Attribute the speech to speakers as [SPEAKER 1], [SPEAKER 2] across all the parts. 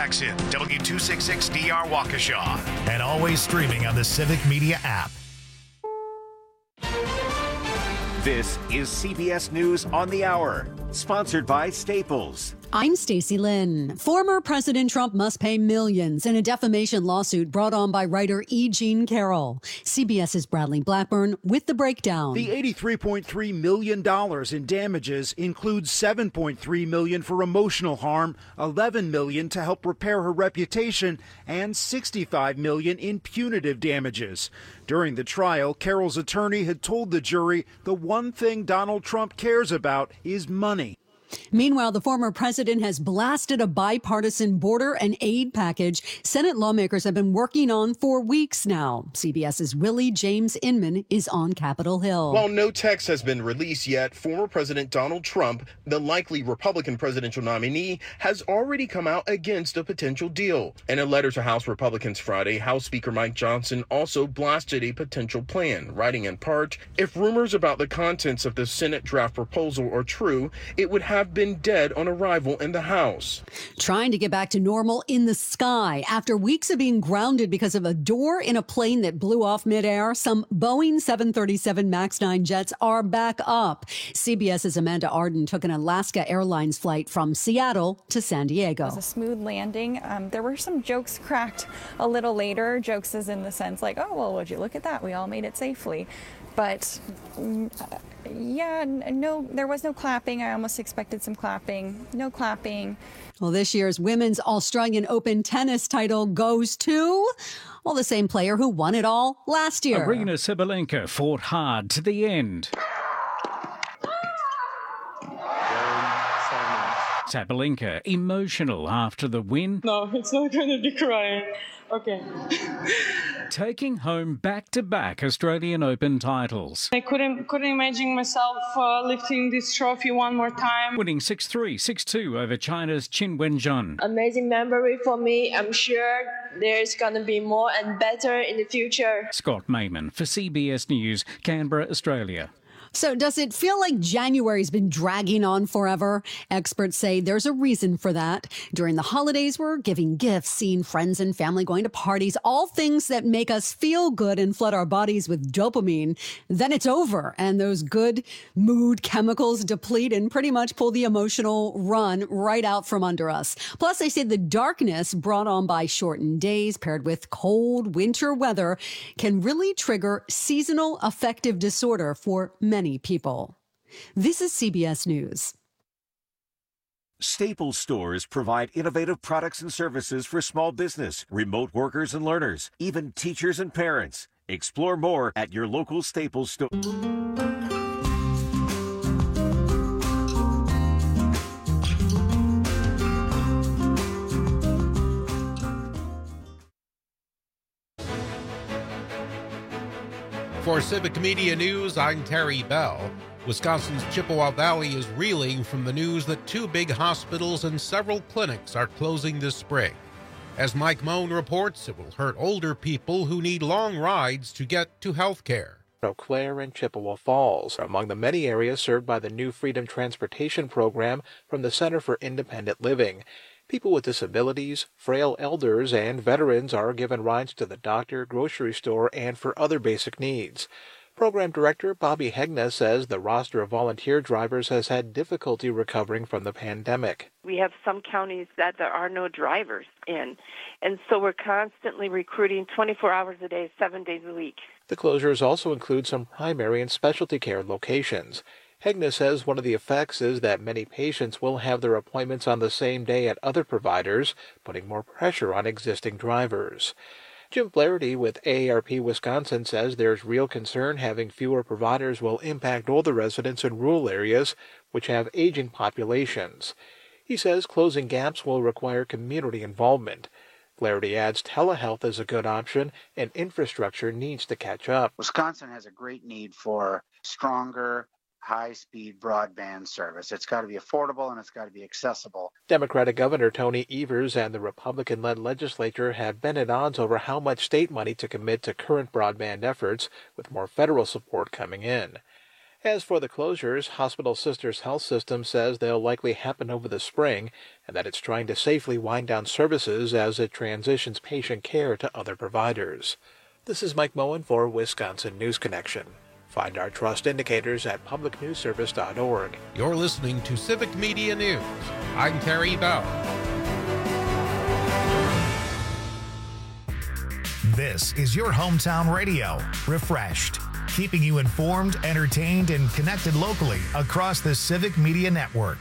[SPEAKER 1] Jackson, W266DR Waukesha, and always streaming on the Civic Media app.
[SPEAKER 2] This is CBS News on the Hour, sponsored by Staples.
[SPEAKER 3] I'm Stacey Lynn. Former President Trump must pay millions in a defamation lawsuit brought on by writer E. Jean Carroll. CBS's Bradley Blackburn with the breakdown.
[SPEAKER 4] The $83.3 million in damages includes $7.3 million for emotional harm, $11 million to help repair her reputation, and $65 million in punitive damages. During the trial, Carroll's attorney had told the jury the one thing Donald Trump cares about is money.
[SPEAKER 3] Meanwhile, the former president has blasted a bipartisan border and aid package Senate lawmakers have been working on for weeks now. CBS's Willie James Inman is on Capitol Hill.
[SPEAKER 5] While no text has been released yet, former President Donald Trump, the likely Republican presidential nominee, has already come out against a potential deal. In a letter to House Republicans Friday, House Speaker Mike Johnson also blasted a potential plan, writing in part, "If rumors about the contents of the Senate draft proposal are true, it would have been dead on arrival in the House."
[SPEAKER 3] Trying to get back to normal in the sky. After weeks of being grounded because of a door in a plane that blew off midair, some Boeing 737 MAX 9 jets are back up. CBS's Amanda Arden took an Alaska Airlines flight from Seattle to San Diego.
[SPEAKER 6] It was a smooth landing. There were some jokes cracked a little later. Jokes is in the sense like, oh, well, would you look at that? We all made it safely. But no, there was no clapping. I almost expected some clapping. No clapping.
[SPEAKER 3] Well, this year's Women's Australian Open tennis title goes to, well, the same player who won it all last year.
[SPEAKER 7] Aryna Sabalenka fought hard to the end. Sabalenka emotional after the win.
[SPEAKER 8] No, it's not going to be crying. Okay.
[SPEAKER 7] Taking home back-to-back Australian Open titles.
[SPEAKER 8] I couldn't imagine myself lifting this trophy one more time.
[SPEAKER 7] Winning 6-3, 6-2 over China's Qin Wenjun.
[SPEAKER 9] Amazing memory for me. I'm sure there's going to be more and better in the future.
[SPEAKER 7] Scott Mayman for CBS News, Canberra, Australia.
[SPEAKER 3] So does it feel like January's been dragging on forever? Experts say there's a reason for that. During the holidays, we're giving gifts, seeing friends and family, going to parties, all things that make us feel good and flood our bodies with dopamine. Then it's over, and those good mood chemicals deplete and pretty much pull the emotional run right out from under us. Plus, they say the darkness brought on by shortened days paired with cold winter weather can really trigger seasonal affective disorder for many people. This is CBS News.
[SPEAKER 2] Staples stores provide innovative products and services for small business, remote workers and learners, even teachers and parents. Explore more at your local Staples store.
[SPEAKER 10] For Civic Media News, I'm Terry Bell. Wisconsin's Chippewa Valley is reeling from the news that 2 big hospitals and several clinics are closing this spring. As Mike Moan reports, it will hurt older people who need long rides to get to health care.
[SPEAKER 11] Eau Claire and Chippewa Falls are among the many areas served by the new Freedom Transportation Program from the Center for Independent Living. People with disabilities, frail elders, and veterans are given rides to the doctor, grocery store, and for other basic needs. Program Director Bobby Hegna says the roster of volunteer drivers has had difficulty recovering from the pandemic.
[SPEAKER 12] We have some counties that there are no drivers in, and so we're constantly recruiting 24 hours a day, 7 days a week.
[SPEAKER 11] The closures also include some primary and specialty care locations. Hegna says one of the effects is that many patients will have their appointments on the same day at other providers, putting more pressure on existing drivers. Jim Flaherty with AARP Wisconsin says there's real concern having fewer providers will impact older residents in rural areas, which have aging populations. He says closing gaps will require community involvement. Flaherty adds telehealth is a good option and infrastructure needs to catch up.
[SPEAKER 13] Wisconsin has a great need for stronger, high-speed broadband service. It's got to be affordable and it's got to be accessible.
[SPEAKER 11] Democratic Governor Tony Evers and the Republican-led legislature have been at odds over how much state money to commit to current broadband efforts, with more federal support coming in. As for the closures, Hospital Sisters Health System says they'll likely happen over the spring and that it's trying to safely wind down services as it transitions patient care to other providers. This is Mike Moen for Wisconsin News Connection. Find our trust indicators at publicnewsservice.org.
[SPEAKER 10] You're listening to Civic Media News. I'm Terry Bell.
[SPEAKER 1] This is your hometown radio, Refreshed, keeping you informed, entertained, and connected locally across the Civic Media Network.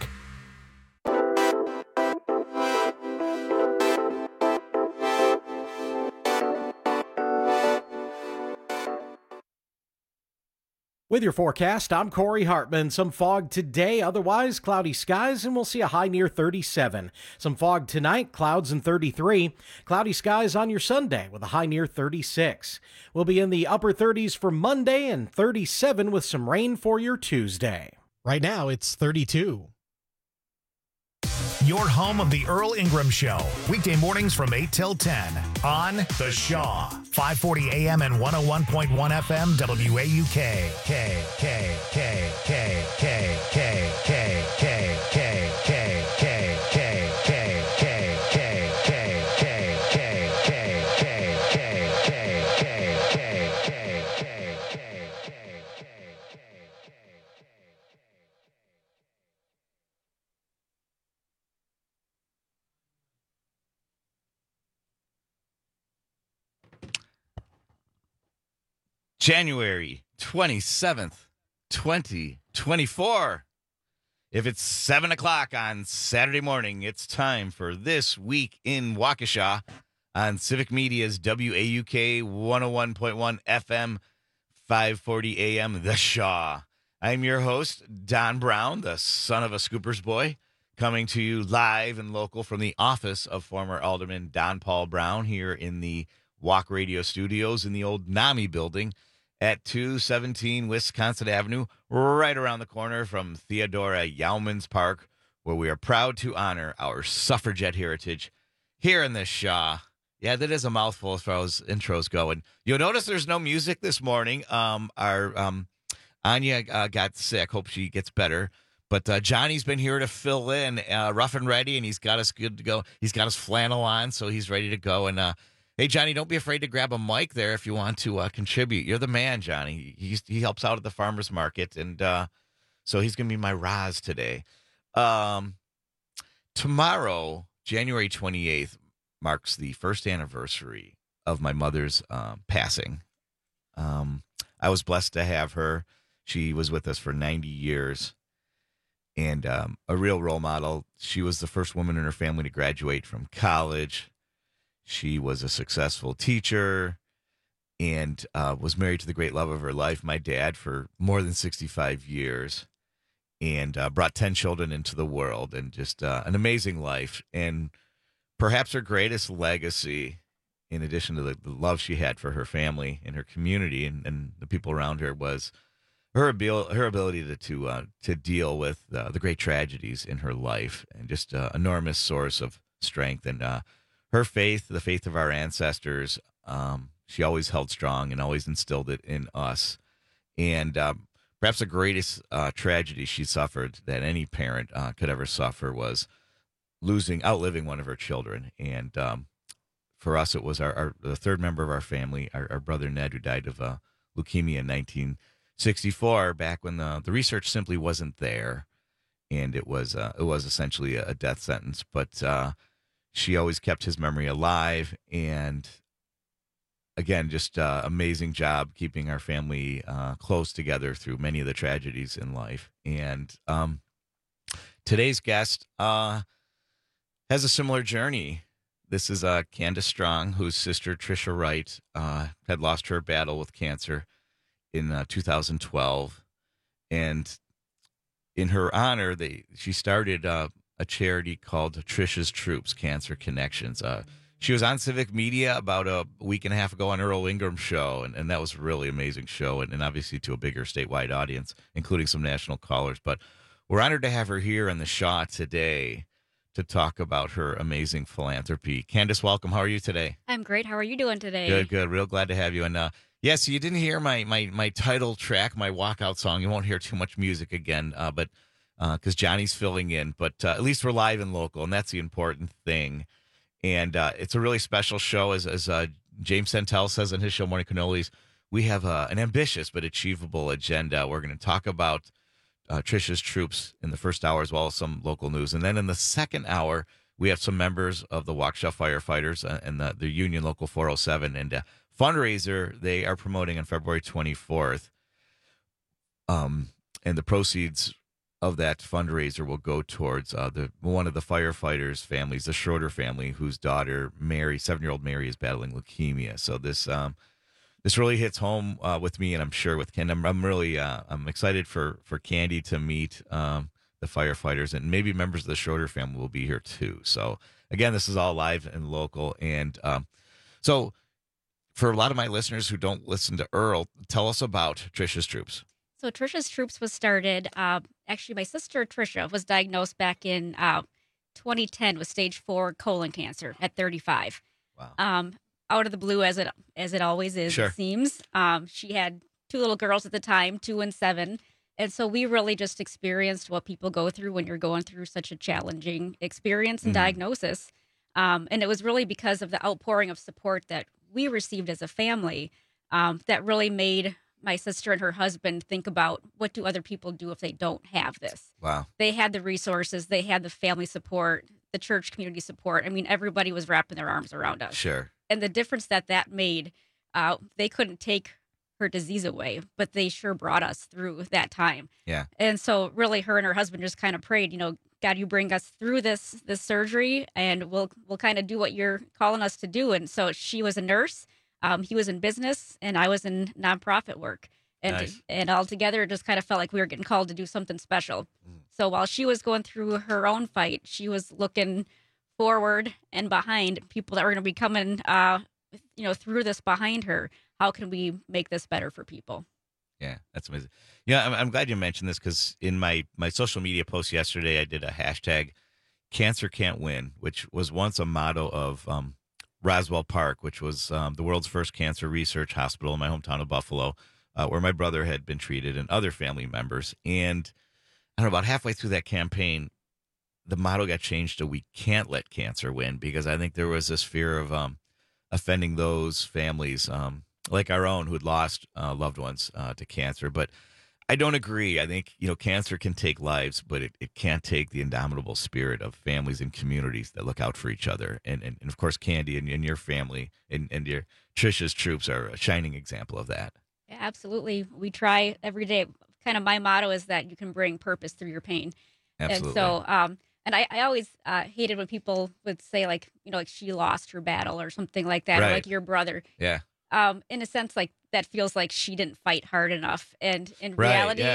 [SPEAKER 14] With your forecast, I'm Corey Hartman. Some fog today, otherwise cloudy skies, and we'll see a high near 37. Some fog tonight, clouds and 33. Cloudy skies on your Sunday with a high near 36. We'll be in the upper 30s for Monday and 37 with some rain for your Tuesday.
[SPEAKER 15] Right now, it's 32.
[SPEAKER 1] Your home of the Earl Ingram Show, weekday mornings from 8 till 10 on The Shaw, 540 AM and 101.1 FM WAUK.
[SPEAKER 16] January 27th, 2024. If it's 7 o'clock on Saturday morning, it's time for This Week in Waukesha on Civic Media's WAUK 101.1 FM, 540 AM, The Shaw. I'm your host, Don Brown, the son of a Scooper's boy, coming to you live and local from the office of former Alderman Don Paul Brown here in the Walk Radio Studios in the old NAMI building at 217 Wisconsin Avenue, right around the corner from Theodora Yaumans Park, where we are proud to honor our suffragette heritage here in the Shaw. Yeah, that is a mouthful as far as intros go. And you'll notice there's no music this morning. Our Anya got sick. Hope she gets better. But Johnny's been here to fill in, rough and ready, and he's got us good to go. He's got his flannel on, so he's ready to go. And hey, Johnny, don't be afraid to grab a mic there if you want to contribute. You're the man, Johnny. He helps out at the farmer's market, and so he's going to be my Roz today. Tomorrow, January 28th, marks the first anniversary of my mother's passing. I was blessed to have her. She was with us for 90 years, and a real role model. She was the first woman in her family to graduate from college. She was a successful teacher and was married to the great love of her life, my dad, for more than 65 years, and brought 10 children into the world, and just an amazing life. And perhaps her greatest legacy, in addition to the love she had for her family and her community and the people around her, was her ability to deal with the great tragedies in her life, and just an enormous source of strength. And her faith, the faith of our ancestors, she always held strong and always instilled it in us. And perhaps the greatest tragedy she suffered that any parent could ever suffer was outliving one of her children. And for us, it was the third member of our family, our brother Ned, who died of leukemia in 1964, back when the research simply wasn't there, and it was essentially a death sentence. But she always kept his memory alive, and again, just amazing job keeping our family close together through many of the tragedies in life. And today's guest has a similar journey. This is Candace Strong, whose sister Tricia Wright had lost her battle with cancer in 2012, and in her honor, she started a charity called Tricia's Troops, Cancer Connections. She was on Civic Media about a week and a half ago on Earl Ingram Show, and that was a really amazing show, and obviously to a bigger statewide audience, including some national callers. But we're honored to have her here in the Shaw today to talk about her amazing philanthropy. Candace, welcome. How are you today?
[SPEAKER 17] I'm great. How are you doing today?
[SPEAKER 16] Good. Real glad to have you. And Yeah, so you didn't hear my title track, my walkout song. You won't hear too much music again, but because Johnny's filling in. But at least we're live and local, and that's the important thing. And it's a really special show, as James Santel says on his show, Morning Cannolis. We have an ambitious but achievable agenda. We're going to talk about Trisha's troops in the first hour, as well as some local news. And then in the second hour, we have some members of the Waukesha firefighters and the Union Local 407 and fundraiser they are promoting on February 24th. And the proceeds of that fundraiser will go towards one of the firefighters' families, the Schroeder family, whose daughter, Mary, 7-year-old Mary, is battling leukemia. So this really hits home with me, and I'm sure with Ken. I'm really I'm excited for Candy to meet the firefighters, and maybe members of the Schroeder family will be here too. So again, this is all live and local. And so for a lot of my listeners who don't listen to Earl, tell us about Trisha's Troops.
[SPEAKER 17] So Trisha's Troops was started, actually my sister Trisha was diagnosed back in 2010 with stage 4 colon cancer at 35.
[SPEAKER 16] Wow.
[SPEAKER 17] Out of the blue, as it always is,
[SPEAKER 16] Sure.
[SPEAKER 17] It seems. She had 2 little girls at the time, 2 and 7. And so we really just experienced what people go through when you're going through such a challenging experience and diagnosis. And it was really because of the outpouring of support that we received as a family that really made my sister and her husband think about, what do other people do if they don't have this?
[SPEAKER 16] Wow.
[SPEAKER 17] They had the resources, they had the family support, the church community support. I mean, everybody was wrapping their arms around us.
[SPEAKER 16] Sure.
[SPEAKER 17] And the difference that made, they couldn't take her disease away, but they sure brought us through that time.
[SPEAKER 16] Yeah.
[SPEAKER 17] And so really her and her husband just kind of prayed, God, you bring us through this surgery, and we'll kind of do what you're calling us to do. And so she was a nurse. He was in business, and I was in nonprofit work. And
[SPEAKER 16] Nice.
[SPEAKER 17] and all together, it just kind of felt like we were getting called to do something special. So while she was going through her own fight, she was looking forward and behind people that were going to be coming, through this behind her. How can we make this better for people?
[SPEAKER 16] Yeah, that's amazing. Yeah, I'm glad you mentioned this, because in my social media post yesterday, I did a hashtag Cancer Can't Win, which was once a motto of Roswell Park, which was the world's first cancer research hospital in my hometown of Buffalo, where my brother had been treated and other family members. And I don't know, about halfway through that campaign, the motto got changed to "We can't let cancer win," because I think there was this fear of offending those families, like our own, who had lost loved ones to cancer. But I don't agree. I think, cancer can take lives, but it can't take the indomitable spirit of families and communities that look out for each other. And of course, Candy and your family and your Trisha's Troops are a shining example of that.
[SPEAKER 17] Yeah, absolutely. We try every day. Kind of my motto is that you can bring purpose through your pain.
[SPEAKER 16] Absolutely.
[SPEAKER 17] And so, and I always hated when people would say, like she lost her battle or something like that, or
[SPEAKER 16] Right.
[SPEAKER 17] like your brother.
[SPEAKER 16] Yeah.
[SPEAKER 17] In a sense, like that feels like she didn't fight hard enough. And in
[SPEAKER 16] Right,
[SPEAKER 17] reality,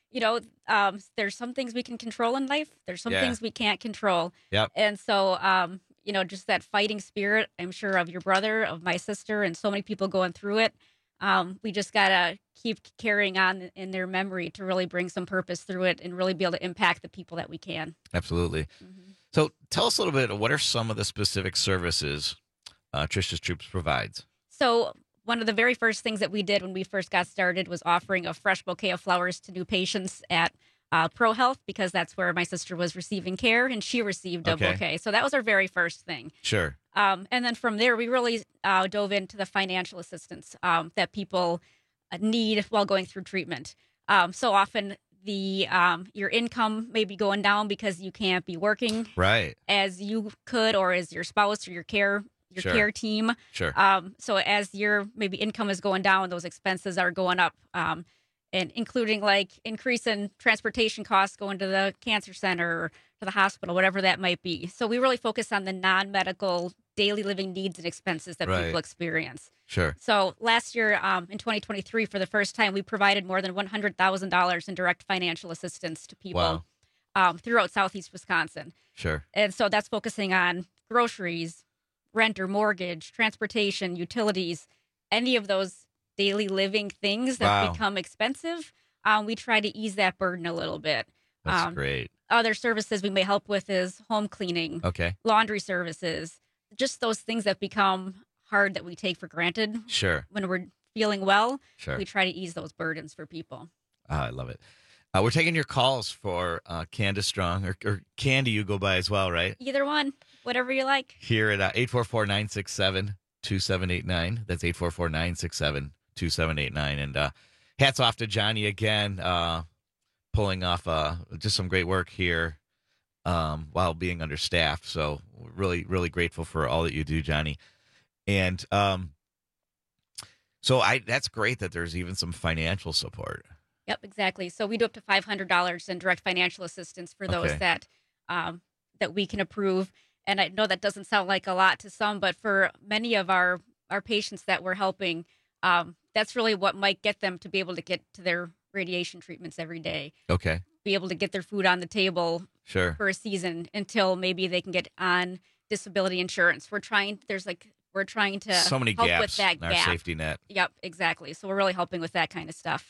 [SPEAKER 16] yeah.
[SPEAKER 17] There's some things we can control in life. There's some
[SPEAKER 16] Yeah.
[SPEAKER 17] things we can't control.
[SPEAKER 16] Yep.
[SPEAKER 17] And so, just that fighting spirit, I'm sure, of your brother, of my sister, and so many people going through it. We just got to keep carrying on in their memory to really bring some purpose through it and really be able to impact the people that we can.
[SPEAKER 16] Absolutely. So tell us a little bit, what are some of the specific services Trisha's Troops provides?
[SPEAKER 17] So one of the very first things that we did when we first got started was offering a fresh bouquet of flowers to new patients at ProHealth, because that's where my sister was receiving care, and she received a
[SPEAKER 16] Okay.
[SPEAKER 17] bouquet. So that was our very first thing.
[SPEAKER 16] Sure.
[SPEAKER 17] And then from there, we really dove into the financial assistance that people need while going through treatment. So often your income may be going down because you can't be working
[SPEAKER 16] Right.
[SPEAKER 17] as you could, or as your spouse or your care
[SPEAKER 16] Sure.
[SPEAKER 17] care team.
[SPEAKER 16] Sure.
[SPEAKER 17] So as your maybe income is going down, those expenses are going up, and including like increase in transportation costs going to the cancer center or to the hospital, whatever that might be. So we really focus on the non-medical daily living needs and expenses that
[SPEAKER 16] Right.
[SPEAKER 17] people experience.
[SPEAKER 16] Sure.
[SPEAKER 17] So last year, in 2023, for the first time, we provided more than $100,000 in direct financial assistance to people throughout Southeast Wisconsin.
[SPEAKER 16] Sure.
[SPEAKER 17] And so that's focusing on groceries, rent or mortgage, transportation, utilities, any of those daily living things that
[SPEAKER 16] Wow.
[SPEAKER 17] become expensive. We try to ease that burden a little bit.
[SPEAKER 16] That's great.
[SPEAKER 17] Other services we may help with is home cleaning,
[SPEAKER 16] Okay.
[SPEAKER 17] laundry services, just those things that become hard that we take for granted
[SPEAKER 16] Sure.
[SPEAKER 17] when we're feeling well,
[SPEAKER 16] Sure.
[SPEAKER 17] we try to ease those burdens for people.
[SPEAKER 16] I love it. We're taking your calls for Candace Strong, or Candy you go by as well, right?
[SPEAKER 17] Either one, whatever you like.
[SPEAKER 16] Here at 844-967-2789. That's 844-967-2789. And hats off to Johnny again, pulling off just some great work here while being understaffed. So really, really grateful for all that you do, Johnny. And so that's great that there's even some financial support.
[SPEAKER 17] Yep, exactly. So we do up to $500 in direct financial assistance for those
[SPEAKER 16] Okay.
[SPEAKER 17] that we can approve. And I know that doesn't sound like a lot to some, but for many of our patients that we're helping, that's really what might get them to be able to get to their radiation treatments every day.
[SPEAKER 16] Okay.
[SPEAKER 17] Be able to get their food on the table
[SPEAKER 16] Sure.
[SPEAKER 17] for a season until maybe they can get on disability insurance. We're trying to
[SPEAKER 16] So many
[SPEAKER 17] help
[SPEAKER 16] gaps
[SPEAKER 17] with that
[SPEAKER 16] in our
[SPEAKER 17] gap.
[SPEAKER 16] safety net.
[SPEAKER 17] Yep, exactly. So we're really helping with that kind of stuff.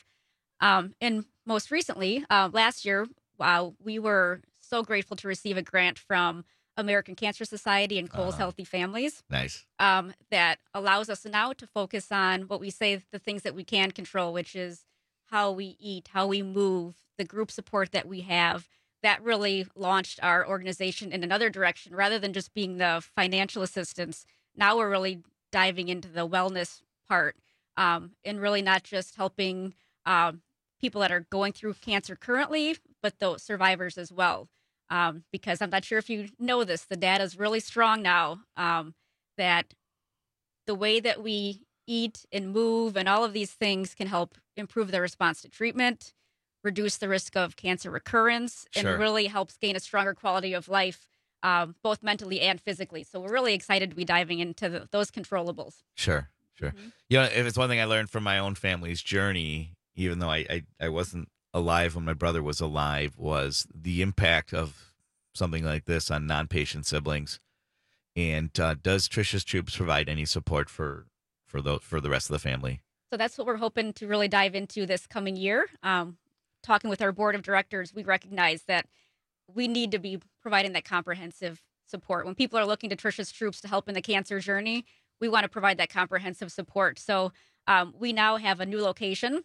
[SPEAKER 17] And most recently, last year, we were so grateful to receive a grant from American Cancer Society and Cole's Healthy Families.
[SPEAKER 16] Nice.
[SPEAKER 17] That allows us now to focus on what we say the things that we can control, which is how we eat, how we move, the group support that we have. That really launched our organization in another direction rather than just being the financial assistance. Now we're really diving into the wellness part and really not just helping people that are going through cancer currently, but those survivors as well. Because I'm not sure if you know this, the data is really strong now that the way that we eat and move and all of these things can help improve the response to treatment, reduce the risk of cancer recurrence, and
[SPEAKER 16] Sure.
[SPEAKER 17] really helps gain a stronger quality of life, both mentally and physically. So we're really excited to be diving into those controllables.
[SPEAKER 16] Sure. You know, if it's one thing I learned from my own family's journey, even though I wasn't alive when my brother was alive, was the impact of something like this on non-patient siblings. And does Trisha's Troops provide any support for the rest of the family?
[SPEAKER 17] So that's what we're hoping to really dive into this coming year. Talking with our board of directors, we recognize that we need to be providing that comprehensive support. When people are looking to Trisha's Troops to help in the cancer journey, we want to provide that comprehensive support. So we now have a new location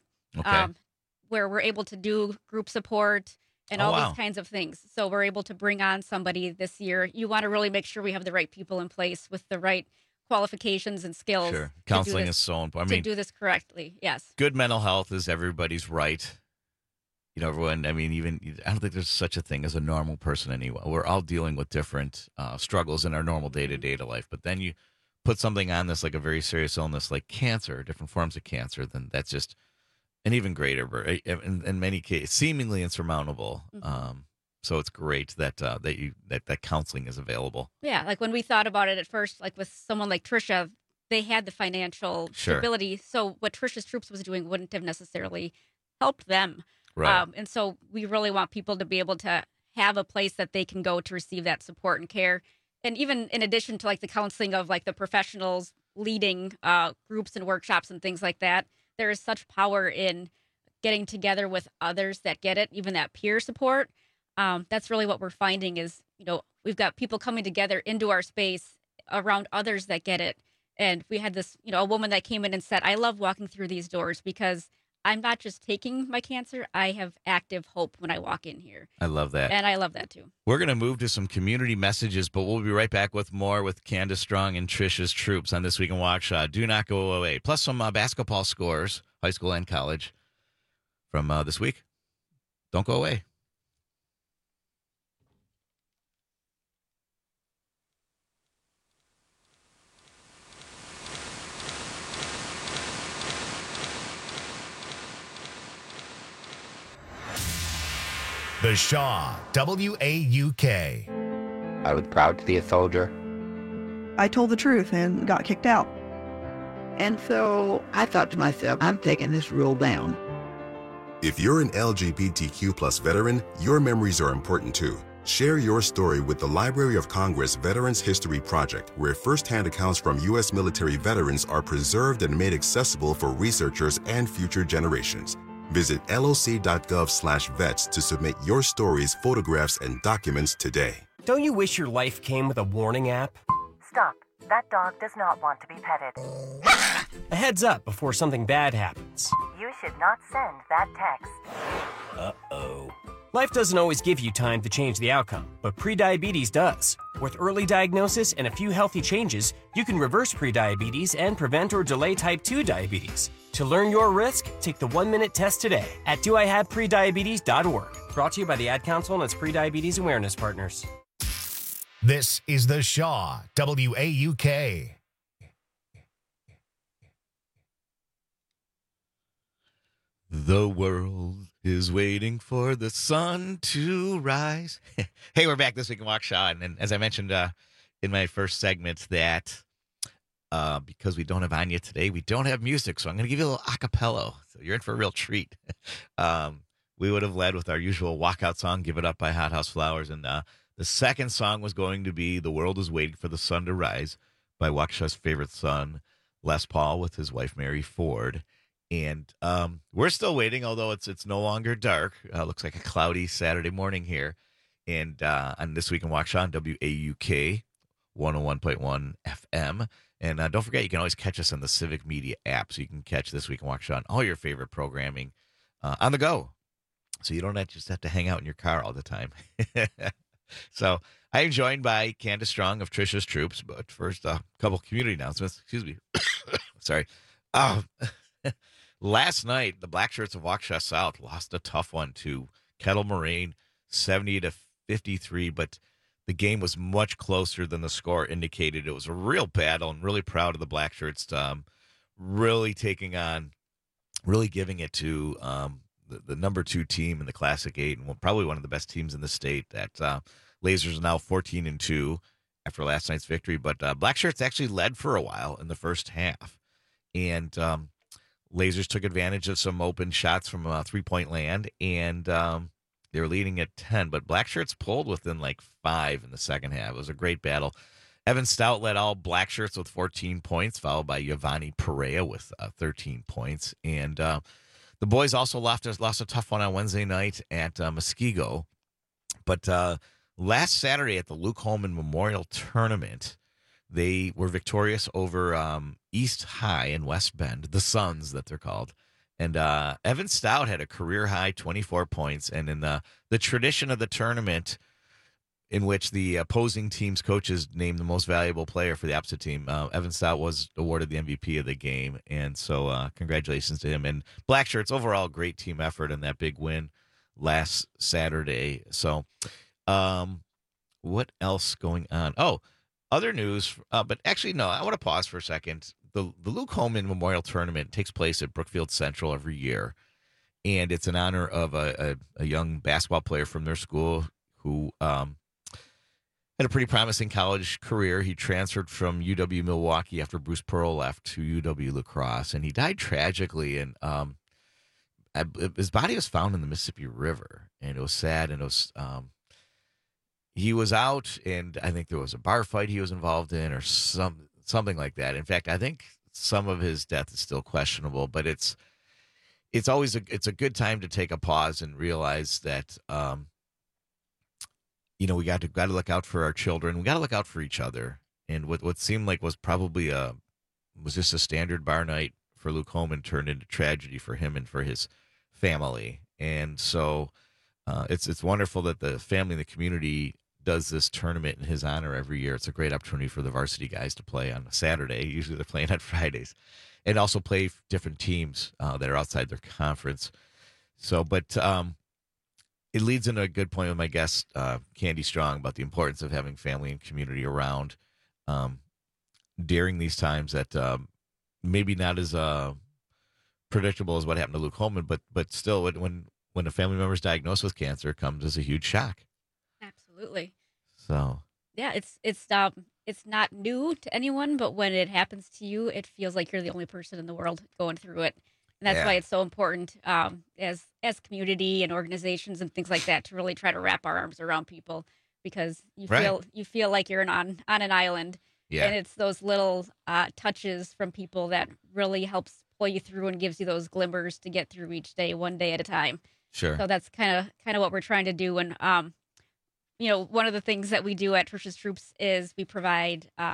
[SPEAKER 17] where we're able to do group support and all these kinds of things. So we're able to bring on somebody this year. You want to really make sure we have the right people in place with the right qualifications and skills.
[SPEAKER 16] Sure. Counseling is so important.
[SPEAKER 17] To do this correctly, yes.
[SPEAKER 16] Good mental health is everybody's right. You know, everyone, I don't think there's such a thing as a normal person anyway. We're all dealing with different struggles in our normal day-to-day life. But then you put something on this, like a very serious illness like cancer, different forms of cancer, then that's just an even greater, in many cases, seemingly insurmountable. So it's great that that counseling is available.
[SPEAKER 17] Yeah, like when we thought about it at first, like with someone like Trisha, they had the financial stability. So what Trisha's Troops was doing wouldn't have necessarily helped them.
[SPEAKER 16] Right.
[SPEAKER 17] And so we really want people to be able to have a place that they can go to receive that support and care. And even in addition to like the counseling of like the professionals leading groups and workshops and things like that, there is such power in getting together with others that get it, even that peer support. That's really what we're finding is, you know, we've got people coming together into our space around others that get it. And we had this, you know, a woman that came in and said, I love walking through these doors because I'm not just taking my cancer, I have active hope when I walk in here.
[SPEAKER 16] I love that.
[SPEAKER 17] And I love that too.
[SPEAKER 16] We're going to move to some community messages, but we'll be right back with more with Candace Strong and Trisha's Troops on This Week in Waukesha. Do not go away. Plus some basketball scores, high school and college, from this week. Don't go away.
[SPEAKER 1] The Shaw, WAUK.
[SPEAKER 18] I was proud to be a soldier.
[SPEAKER 19] I told the truth and got kicked out.
[SPEAKER 20] And so I thought to myself, I'm taking this rule down.
[SPEAKER 21] If you're an LGBTQ plus veteran, your memories are important too. Share your story with the Library of Congress Veterans History Project, where firsthand accounts from U.S. military veterans are preserved and made accessible for researchers and future generations. Visit loc.gov/vets to submit your stories, photographs, and documents today.
[SPEAKER 22] Don't you wish your life came with a warning app?
[SPEAKER 23] Stop.
[SPEAKER 4] That dog does not want to be petted.
[SPEAKER 22] A heads up before something bad happens.
[SPEAKER 4] You should not send that text.
[SPEAKER 22] Uh-oh. Life doesn't always give you time to change the outcome, but prediabetes does. With early diagnosis and a few healthy changes, you can reverse prediabetes and prevent or delay type 2 diabetes. To learn your risk, take the 1-minute test today at doihaveprediabetes.org. Brought to you by the Ad Council and its prediabetes awareness partners.
[SPEAKER 1] This is The Shaw, WAUK.
[SPEAKER 16] The world is waiting for the sun to rise. Hey, we're back this week in Waukesha. And as I mentioned in my first segment that because we don't have Anya today, we don't have music. So I'm going to give you a little acapella. So you're in for a real treat. We would have led with our usual walkout song, Give It Up by Hot House Flowers. And the second song was going to be The World is Waiting for the Sun to Rise by Waukesha's favorite son, Les Paul, with his wife, Mary Ford. And we're still waiting, although it's no longer dark. Looks like a cloudy Saturday morning here. And on This Week in Waukesha on WAUK 101.1 FM. And don't forget, you can always catch us on the Civic Media app. So you can catch This Week in Waukesha on all your favorite programming on the go. So you don't just have to hang out in your car all the time. So I am joined by Candace Strong of Trisha's Troops. But first, a couple community announcements. Excuse me. Sorry. Last night, the Black Shirts of Waukesha South lost a tough one to Kettle Moraine, 70-53, but the game was much closer than the score indicated. It was a real battle, and really proud of the Black Shirts really taking on, really giving it to the number 2 team in the Classic 8, and probably one of the best teams in the state. That Lasers are now 14-2 after last night's victory, but Black Shirts actually led for a while in the first half, and Lasers took advantage of some open shots from three-point land, and they were leading at 10. But Black Shirts pulled within like 5 in the second half. It was a great battle. Evan Stout led all Black Shirts with 14 points, followed by Giovanni Perea with 13 points. And the boys also lost a tough one on Wednesday night at Muskego. But last Saturday at the Luke Holman Memorial Tournament, they were victorious over East High in West Bend, the Suns that they're called. And Evan Stout had a career-high 24 points. And in the tradition of the tournament, in which the opposing team's coaches named the most valuable player for the opposite team, Evan Stout was awarded the MVP of the game. And so congratulations to him. And Black Shirts, overall, great team effort in that big win last Saturday. So what else going on? Oh, other news, but actually, no, I want to pause for a second. The Luke Holman Memorial Tournament takes place at Brookfield Central every year, and it's in honor of a young basketball player from their school who had a pretty promising college career. He transferred from UW Milwaukee after Bruce Pearl left to UW La Crosse, and he died tragically, and his body was found in the Mississippi River, and it was sad, and it was he was out, and I think there was a bar fight he was involved in or something like that. In fact, I think some of his death is still questionable, but it's always a good time to take a pause and realize that, we got to look out for our children. We got to look out for each other. And what seemed like was probably was just a standard bar night for Luke Holman turned into tragedy for him and for his family. And so it's wonderful that the family and the community does this tournament in his honor every year. It's a great opportunity for the varsity guys to play on a Saturday. Usually they're playing on Fridays, and also play different teams that are outside their conference. So, but it leads into a good point with my guest, Candy Strong, about the importance of having family and community around during these times that maybe not as predictable as what happened to Luke Holman, but still when a family member is diagnosed with cancer, it comes as a huge shock.
[SPEAKER 17] Absolutely.
[SPEAKER 16] So
[SPEAKER 17] yeah, it's not new to anyone, but when it happens to you, it feels like you're the only person in the world going through it, and that's why it's so important as community and organizations and things like that to really try to wrap our arms around people, because you feel like you're on an island, and it's those little touches from people that really helps pull you through and gives you those glimmers to get through each day, one day at a time.
[SPEAKER 16] Sure.
[SPEAKER 17] So that's kind of what we're trying to do. And one of the things that we do at Trisha's Troops is we provide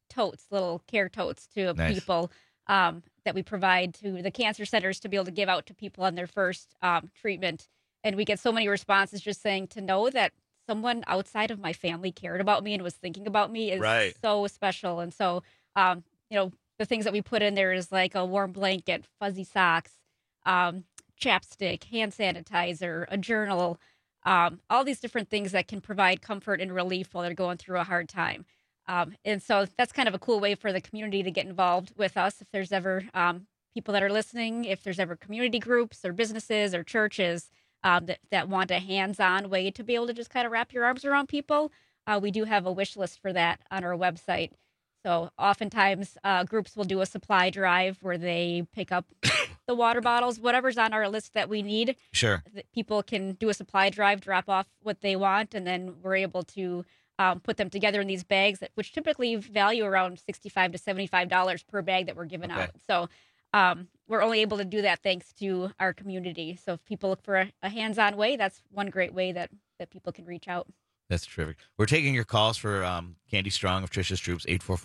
[SPEAKER 17] totes, little care totes to
[SPEAKER 16] Nice.
[SPEAKER 17] people that we provide to the cancer centers to be able to give out to people on their first treatment. And we get so many responses just saying to know that someone outside of my family cared about me and was thinking about me is
[SPEAKER 16] Right.
[SPEAKER 17] so special. And so, the things that we put in there is like a warm blanket, fuzzy socks, chapstick, hand sanitizer, a journal, all these different things that can provide comfort and relief while they're going through a hard time. And so that's kind of a cool way for the community to get involved with us. If there's ever people that are listening, if there's ever community groups or businesses or churches that want a hands-on way to be able to just kind of wrap your arms around people, we do have a wish list for that on our website. So oftentimes groups will do a supply drive where they pick up the water bottles, whatever's on our list that we need.
[SPEAKER 16] Sure.
[SPEAKER 17] People can do a supply drive, drop off what they want, and then we're able to put them together in these bags, which typically value around $65 to $75 per bag that we're giving out. So we're only able to do that thanks to our community. So if people look for a hands-on way, that's one great way that people can reach out.
[SPEAKER 16] That's terrific. We're taking your calls for Candy Strong of Trisha's Troops,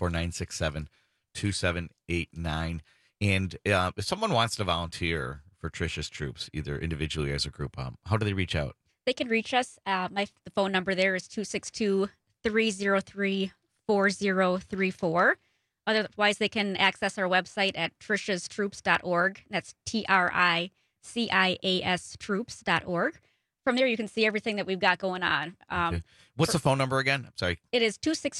[SPEAKER 16] 844-967-2789. And if someone wants to volunteer for Trisha's Troops, either individually or as a group, how do they reach out?
[SPEAKER 17] They can reach us. The phone number there is 262-303-4034. Otherwise, they can access our website at trishastroops.org. That's TRICIAS troops.org. From there, you can see everything that we've got going on.
[SPEAKER 16] Okay. What's the phone number again? I'm sorry.
[SPEAKER 17] It is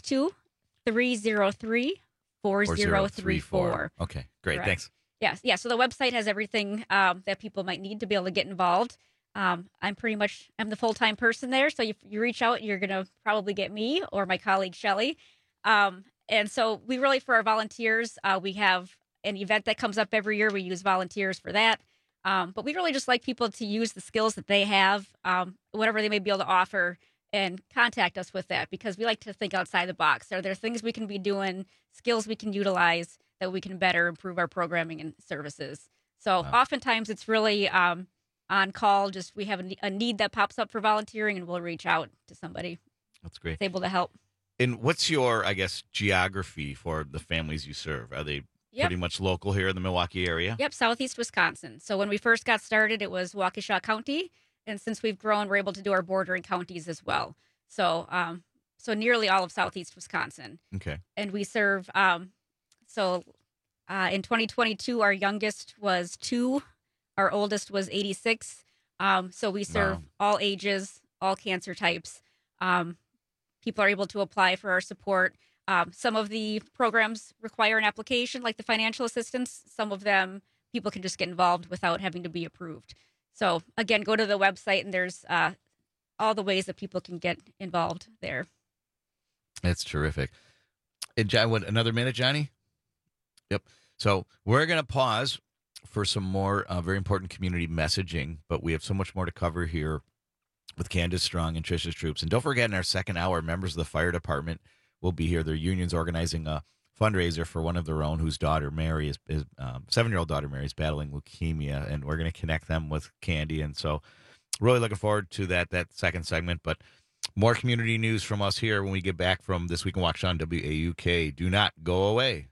[SPEAKER 17] 262-303-4034.
[SPEAKER 16] Okay, great.
[SPEAKER 17] Correct.
[SPEAKER 16] Thanks.
[SPEAKER 17] Yes. Yeah. So the website has everything that people might need to be able to get involved. I'm the full-time person there. So if you reach out, you're going to probably get me or my colleague, Shelly. And so we really, for our volunteers, we have an event that comes up every year. We use volunteers for that. But we really just like people to use the skills that they have, whatever they may be able to offer, and contact us with that, because we like to think outside the box. Are there things we can be doing, skills we can utilize that we can better improve our programming and services? So oftentimes it's really on call. Just we have a need that pops up for volunteering, and we'll reach out to somebody
[SPEAKER 16] That's great.
[SPEAKER 17] that's able to help.
[SPEAKER 16] And what's your, I guess, geography for the families you serve? Are they pretty much local here in the Milwaukee area?
[SPEAKER 17] Yep, southeast Wisconsin. So when we first got started, it was Waukesha County. And since we've grown, we're able to do our bordering counties as well. So so nearly all of southeast Wisconsin.
[SPEAKER 16] Okay.
[SPEAKER 17] And we serve, in 2022, our youngest was 2. Our oldest was 86. So we serve all ages, all cancer types. People are able to apply for our support. Some of the programs require an application, like the financial assistance. Some of them, people can just get involved without having to be approved. So, again, go to the website, and there's all the ways that people can get involved there.
[SPEAKER 16] That's terrific. And John, another minute, Johnny? Yep. So we're going to pause for some more very important community messaging, but we have so much more to cover here with Candace Strong and Trisha's Troops. And don't forget, in our second hour, members of the fire department will be here. Their union's organizing a fundraiser for one of their own whose daughter, Mary, is 7-year-old daughter, Mary, is battling leukemia, and we're going to connect them with Candy. And so really looking forward to that second segment. But more community news from us here when we get back from This Week in Waukesha on WAUK. Do not go away.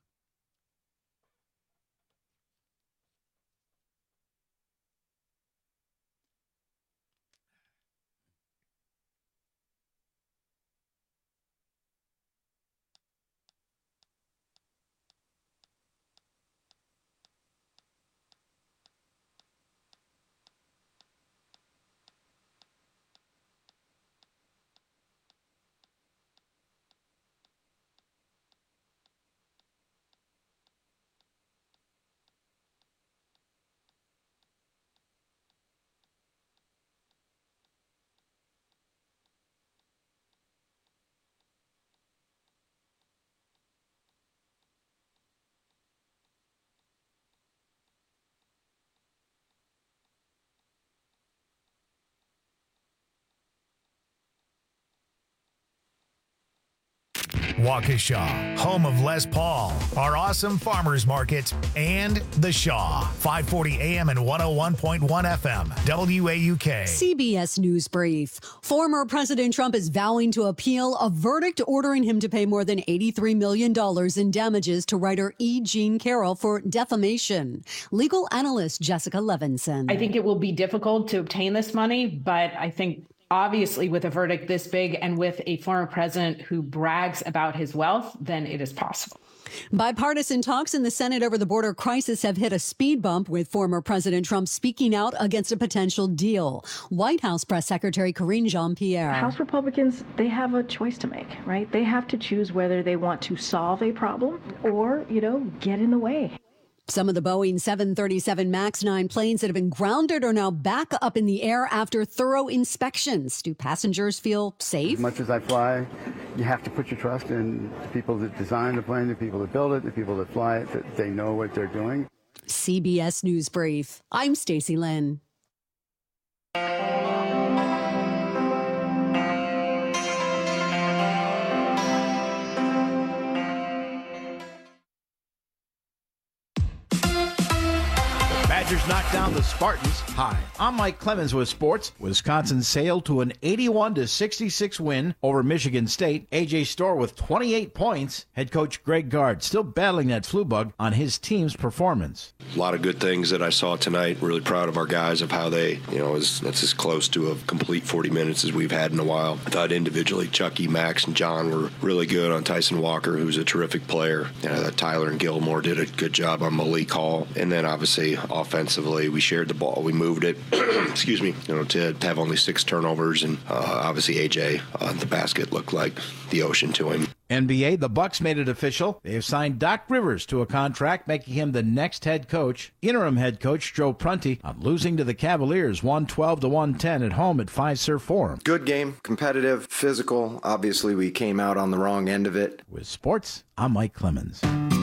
[SPEAKER 1] Waukesha, home of Les Paul, our awesome farmers market, and The Shaw, 540 AM and 101.1 FM, WAUK.
[SPEAKER 3] CBS News Brief. Former President Trump is vowing to appeal a verdict ordering him to pay more than $83 million in damages to writer E. Jean Carroll for defamation. Legal analyst Jessica Levinson.
[SPEAKER 5] I think it will be difficult to obtain this money, but I think obviously with a verdict this big and with a former president who brags about his wealth, then it is possible.
[SPEAKER 3] Bipartisan talks in the Senate over the border crisis have hit a speed bump, with former President Trump speaking out against a potential deal. White House Press Secretary Karine Jean-Pierre.
[SPEAKER 6] House Republicans, they have a choice to make, right? They have to choose whether they want to solve a problem or, get in the way.
[SPEAKER 3] Some of the Boeing 737 MAX 9 planes that have been grounded are now back up in the air after thorough inspections. Do passengers feel safe?
[SPEAKER 23] As much as I fly, you have to put your trust in the people that design the plane, the people that build it, the people that fly it, that they know what they're doing.
[SPEAKER 3] CBS News Brief. I'm Stacey Lynn.
[SPEAKER 24] Badgers knocked down the Spartans. Hi, I'm Mike Clemens with sports. Wisconsin sailed to an 81-66 win over Michigan State. A.J. Storr with 28 points. Head coach Greg Gard still battling that flu bug on his team's performance.
[SPEAKER 25] A lot of good things that I saw tonight. Really proud of our guys of how they, that's as close to a complete 40 minutes as we've had in a while. I thought individually Chucky, Max, and John were really good on Tyson Walker, who's a terrific player. I thought Tyler and Gilmore did a good job on Malik Hall. And then obviously offensively, we shared the ball. We moved it, to have only 6 turnovers. And obviously AJ, the basket looked like the ocean to him.
[SPEAKER 24] NBA, the Bucks made it official. They have signed Doc Rivers to a contract, making him the next head coach. Interim head coach Joe Prunty on losing to the Cavaliers 112-110 at home at Fiserv Forum.
[SPEAKER 26] Good game, competitive, physical. Obviously, we came out on the wrong end of it.
[SPEAKER 24] With sports, I'm Mike Clemens.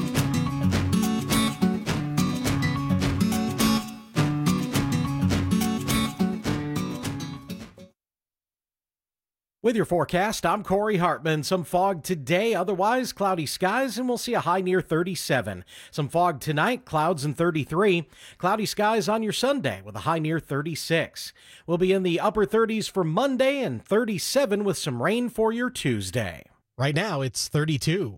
[SPEAKER 14] With your forecast, I'm Corey Hartman. Some fog today, otherwise cloudy skies, and we'll see a high near 37. Some fog tonight, clouds and 33. Cloudy skies on your Sunday with a high near 36. We'll be in the upper 30s for Monday and 37 with some rain for your Tuesday.
[SPEAKER 15] Right now, it's 32.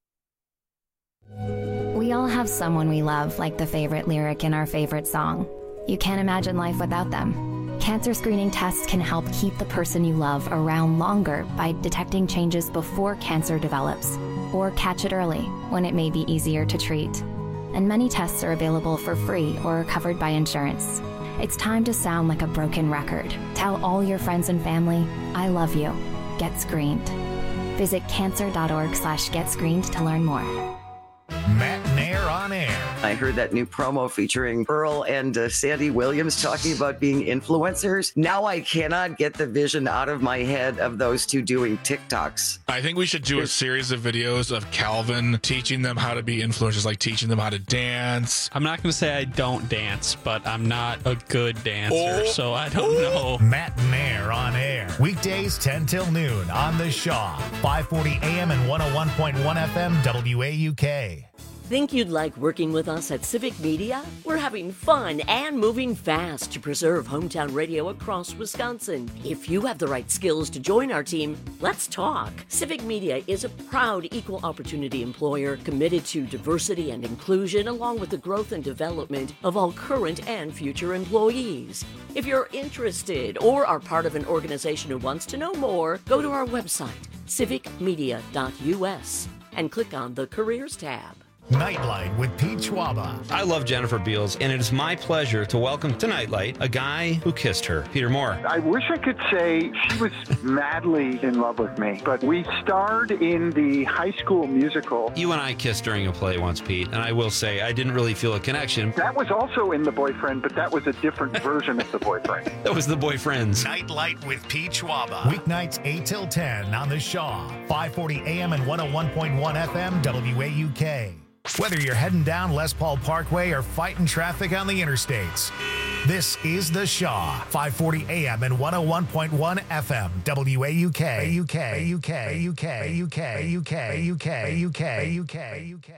[SPEAKER 27] We all have someone we love, like the favorite lyric in our favorite song. You can't imagine life without them. Cancer screening tests can help keep the person you love around longer by detecting changes before cancer develops, or catch it early when it may be easier to treat. And many tests are available for free or are covered by insurance. It's time to sound like a broken record. Tell all your friends and family, I love you. Get screened. Visit cancer.org/getscreened to learn more.
[SPEAKER 1] Matt Nair on air.
[SPEAKER 28] I heard that new promo featuring Earl and Sandy Williams talking about being influencers. Now I cannot get the vision out of my head of those two doing TikToks.
[SPEAKER 29] I think we should do a series of videos of Calvin teaching them how to be influencers, like teaching them how to dance.
[SPEAKER 30] I'm not going to say I don't dance, but I'm not a good dancer, so I don't know.
[SPEAKER 1] Matt Nair on air. Weekdays 10 till noon on The Shaw, 540 AM and 101.1 FM WAUK.
[SPEAKER 31] Think you'd like working with us at Civic Media? We're having fun and moving fast to preserve hometown radio across Wisconsin. If you have the right skills to join our team, let's talk. Civic Media is a proud equal opportunity employer committed to diversity and inclusion, along with the growth and development of all current and future employees. If you're interested or are part of an organization who wants to know more, go to our website, civicmedia.us, and click on the Careers tab.
[SPEAKER 1] Nightlight with Pete Schwaba.
[SPEAKER 32] I love Jennifer Beals, and it is my pleasure to welcome to Nightlight a guy who kissed her, Peter Moore.
[SPEAKER 33] I wish I could say she was madly in love with me, but we starred in the High School Musical.
[SPEAKER 32] You and I kissed during a play once, Pete, and I will say I didn't really feel a connection.
[SPEAKER 33] That was also in The Boyfriend, but that was a different version of The Boyfriend.
[SPEAKER 32] That was The Boyfriends.
[SPEAKER 1] Nightlight with Pete Schwaba. Weeknights 8 till 10 on The Shaw, 540 AM and 101.1 FM WAUK. Whether you're heading down Les Paul Parkway or fighting traffic on the interstates, this is The Shaw, 540 AM and 101.1 FM, WAUK.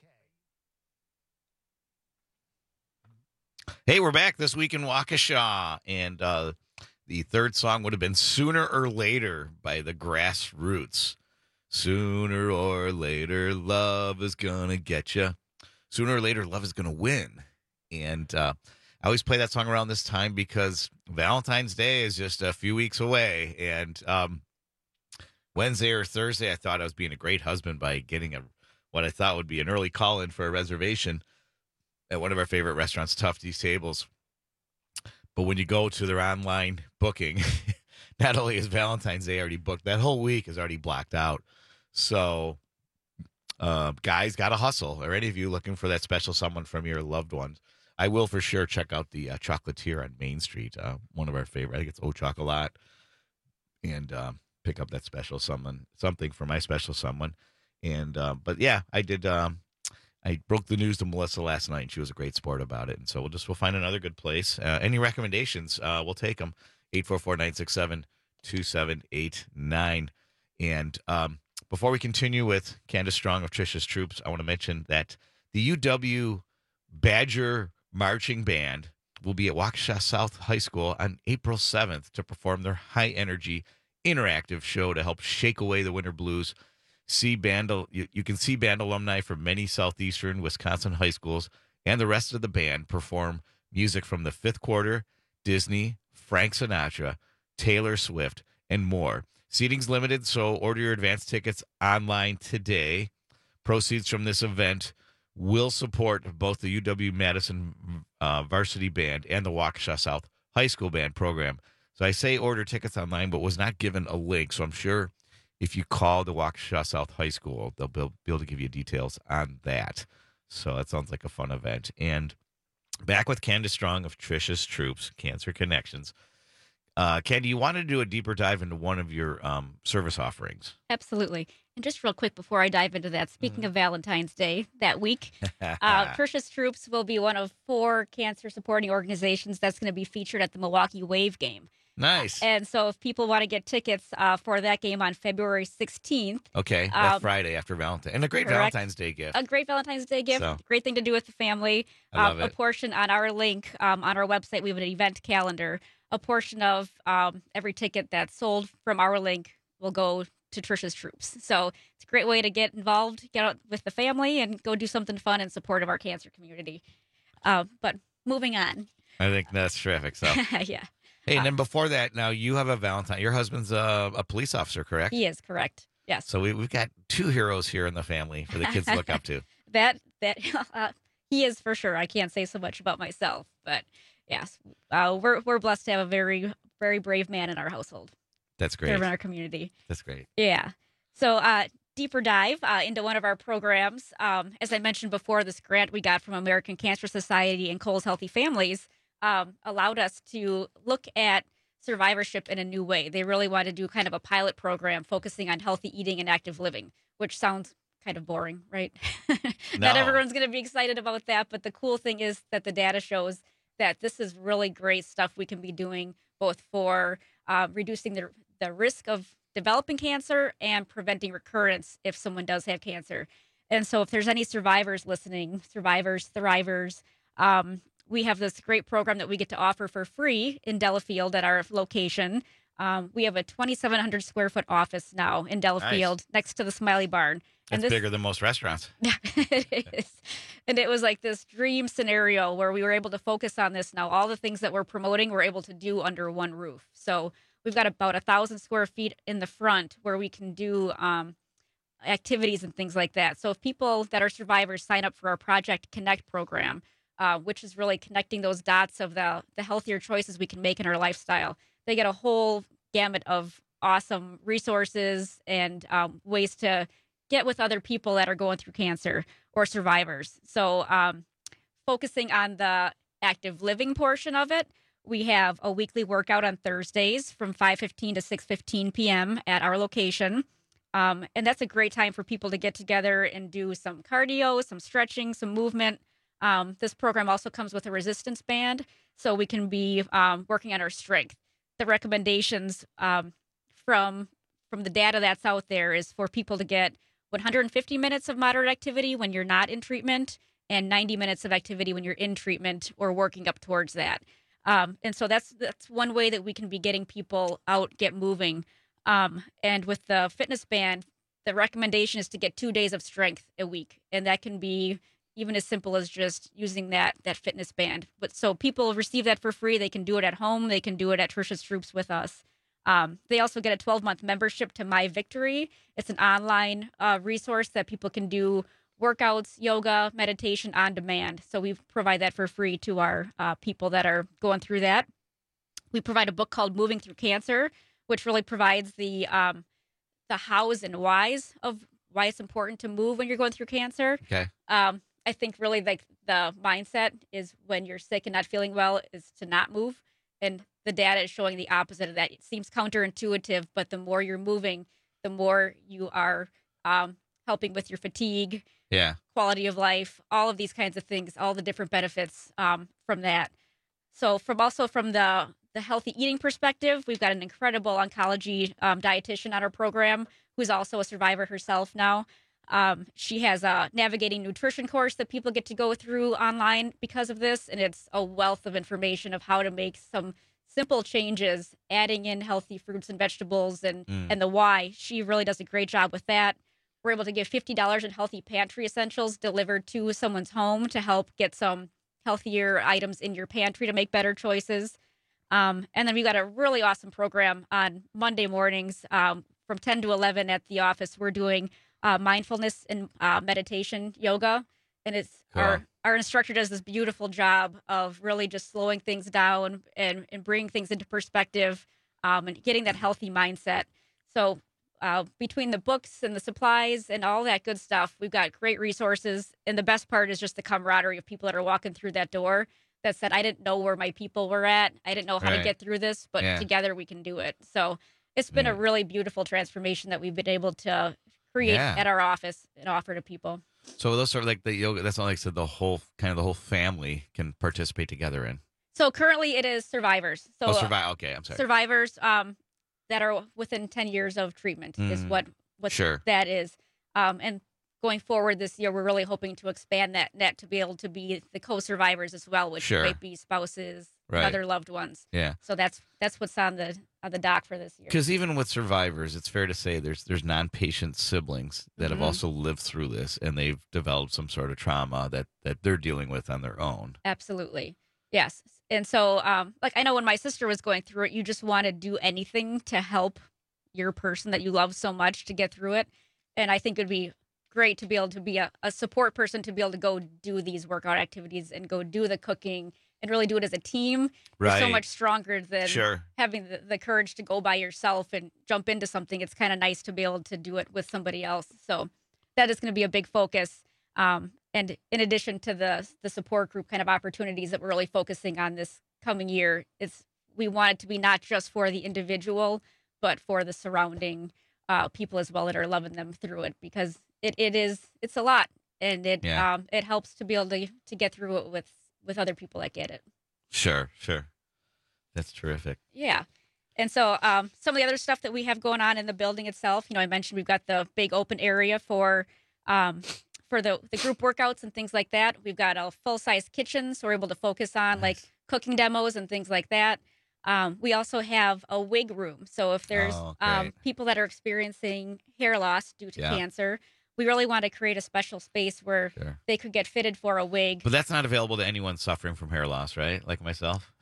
[SPEAKER 16] Hey, we're back this week in Waukesha, and the third song would have been Sooner or Later by the Grassroots. Sooner or later, love is gonna get you. Sooner or later, love is gonna win. And I always play that song around this time because Valentine's Day is just a few weeks away. And Wednesday or Thursday, I thought I was being a great husband by getting what I thought would be an early call-in for a reservation at one of our favorite restaurants, Tufty's Tables. But when you go to their online booking, not only is Valentine's Day already booked, that whole week is already blocked out. So, guys, got to hustle. Or any of you looking for that special someone from your loved ones, I will for sure check out the Chocolatier on Main Street, one of our favorite. I think it's Au Chocolat, and pick up that special something for my special someone. And but yeah, I did. I broke the news to Melissa last night, and she was a great sport about it. And so we'll find another good place. Any recommendations, we'll take them. 844-967-2789. And before we continue with Candace Strong of Trisha's Troops, I want to mention that the UW Badger Marching Band will be at Waukesha South High School on April 7th to perform their high-energy interactive show to help shake away the winter blues. You can see band alumni from many southeastern Wisconsin high schools and the rest of the band perform music from the Fifth Quarter, Disney, Frank Sinatra, Taylor Swift, and more. Seating's limited, so order your advance tickets online today. Proceeds from this event will support both the UW-Madison Varsity Band and the Waukesha South High School Band program. So I say order tickets online, but was not given a link, so I'm sure if you call the Waukesha South High School, they'll be able to give you details on that. So that sounds like a fun event. And back with Candace Strong of Trisha's Troops, Cancer Connections. Candy, you wanted to do a deeper dive into one of your service offerings.
[SPEAKER 17] Absolutely. And just real quick before I dive into that, speaking of Valentine's Day that week, Trisha's Troops will be one of 4 cancer supporting organizations that's going to be featured at the Milwaukee Wave game.
[SPEAKER 16] Nice.
[SPEAKER 17] And so if people want to get tickets for that game on February 16th.
[SPEAKER 16] Okay, that Friday after Valentine's. And a great Valentine's Day gift.
[SPEAKER 17] A great Valentine's Day gift. So, great thing to do with the family.
[SPEAKER 16] I love it.
[SPEAKER 17] A portion on our link on our website, we have an event calendar. A portion of every ticket that's sold from our link will go to Trisha's Troops. So it's a great way to get involved, get out with the family, and go do something fun in support of our cancer community. But moving on.
[SPEAKER 16] I think that's terrific. So
[SPEAKER 17] yeah.
[SPEAKER 16] Hey, and then before that, now you have a Valentine. Your husband's a police officer, correct?
[SPEAKER 17] He is, correct. Yes.
[SPEAKER 16] So we've got 2 heroes here in the family for the kids to look up to.
[SPEAKER 17] That he is for sure. I can't say so much about myself, but yes, we're blessed to have a very, very brave man in our household.
[SPEAKER 16] That's great.
[SPEAKER 17] Serving our community.
[SPEAKER 16] That's great.
[SPEAKER 17] Yeah. So deeper dive into one of our programs. As I mentioned before, this grant we got from American Cancer Society and Cole's Healthy Families allowed us to look at survivorship in a new way. They really wanted to do kind of a pilot program focusing on healthy eating and active living, which sounds kind of boring, right? Not everyone's going to be excited about that, but the cool thing is that the data shows that this is really great stuff we can be doing both for reducing the risk of developing cancer and preventing recurrence if someone does have cancer. And so if there's any survivors listening, survivors, thrivers, we have this great program that we get to offer for free in Delafield at our location. We have a 2,700 square foot office now in Delafield next to the Smiley Barn.
[SPEAKER 16] That's bigger than most restaurants.
[SPEAKER 17] Yeah, it is. And it was like this dream scenario where we were able to focus on this. Now, all the things that we're promoting, we're able to do under one roof. So we've got about 1,000 square feet in the front where we can do activities and things like that. So if people that are survivors sign up for our Project Connect program, which is really connecting those dots of the healthier choices we can make in our lifestyle, they get a whole gamut of awesome resources and ways to get with other people that are going through cancer or survivors. So focusing on the active living portion of it, we have a weekly workout on Thursdays from 5:15 to 6:15 p.m. at our location. And that's a great time for people to get together and do some cardio, some stretching, some movement. This program also comes with a resistance band, so we can be working on our strength. The recommendations from the data that's out there is for people to get 150 minutes of moderate activity when you're not in treatment and 90 minutes of activity when you're in treatment or working up towards that. And so that's one way that we can be getting people out, get moving. And with the fitness band, the recommendation is to get 2 days of strength a week. And that can be even as simple as just using that fitness band. But so people receive that for free. They can do it at home. They can do it at Trisha's Troops with us. They also get a 12-month membership to My Victory. It's an online resource that people can do workouts, yoga, meditation on demand. So we provide that for free to our people that are going through that. We provide a book called Moving Through Cancer, which really provides the hows and whys of why it's important to move when you're going through cancer.
[SPEAKER 16] Okay.
[SPEAKER 17] I think really like the mindset is when you're sick and not feeling well is to not move. And the data is showing the opposite of that. It seems counterintuitive, but the more you're moving, the more you are helping with your fatigue, quality of life, all of these kinds of things, all the different benefits from that. So from the healthy eating perspective, we've got an incredible oncology dietitian on our program who's also a survivor herself now. She has a navigating nutrition course that people get to go through online because of this, and it's a wealth of information of how to make some simple changes, adding in healthy fruits and vegetables and the why. She really does a great job with that. We're able to give $50 in healthy pantry essentials delivered to someone's home to help get some healthier items in your pantry to make better choices. And then we've got a really awesome program on Monday mornings from 10 to 11 at the office. We're doing mindfulness and meditation yoga. And it's our instructor does this beautiful job of really just slowing things down and bringing things into perspective and getting that healthy mindset. So between the books and the supplies and all that good stuff, we've got great resources. And the best part is just the camaraderie of people that are walking through that door that said, I didn't know where my people were at. I didn't know how to get through this, but together we can do it. So it's been a really beautiful transformation that we've been able to create at our office and offer to people.
[SPEAKER 16] So those are like the yoga. That's not like I said, the whole family can participate together in.
[SPEAKER 17] So currently it is survivors. So
[SPEAKER 16] okay, I'm sorry.
[SPEAKER 17] Survivors that are within 10 years of treatment is what that is. And going forward this year, we're really hoping to expand that net to be able to be the co-survivors as well, which might be spouses, other loved ones.
[SPEAKER 16] Yeah.
[SPEAKER 17] So that's what's on the dock for this year.
[SPEAKER 16] Because even with survivors, it's fair to say there's non-patient siblings that have also lived through this, and they've developed some sort of trauma that they're dealing with on their own.
[SPEAKER 17] Absolutely. Yes. And so, like, I know when my sister was going through it, you just want to do anything to help your person that you love so much to get through it. And I think it would be great to be able to be a support person, to be able to go do these workout activities and go do the cooking and really do it as a team. It's so much stronger than having the courage to go by yourself and jump into something. It's kind of nice to be able to do it with somebody else. So that is going to be a big focus. And in addition to the support group kind of opportunities that we're really focusing on this coming year, we want it to be not just for the individual, but for the surrounding people as well that are loving them through it, because it's a lot, and it helps to be able to get through it with other people that get it.
[SPEAKER 16] Sure. That's terrific.
[SPEAKER 17] Yeah. And so some of the other stuff that we have going on in the building itself, I mentioned we've got the big open area for the group workouts and things like that. We've got a full-size kitchen, so we're able to focus on like cooking demos and things like that. We also have a wig room. So if there's people that are experiencing hair loss due to cancer, we really want to create a special space where they could get fitted for a wig.
[SPEAKER 16] But that's not available to anyone suffering from hair loss, right? Like myself?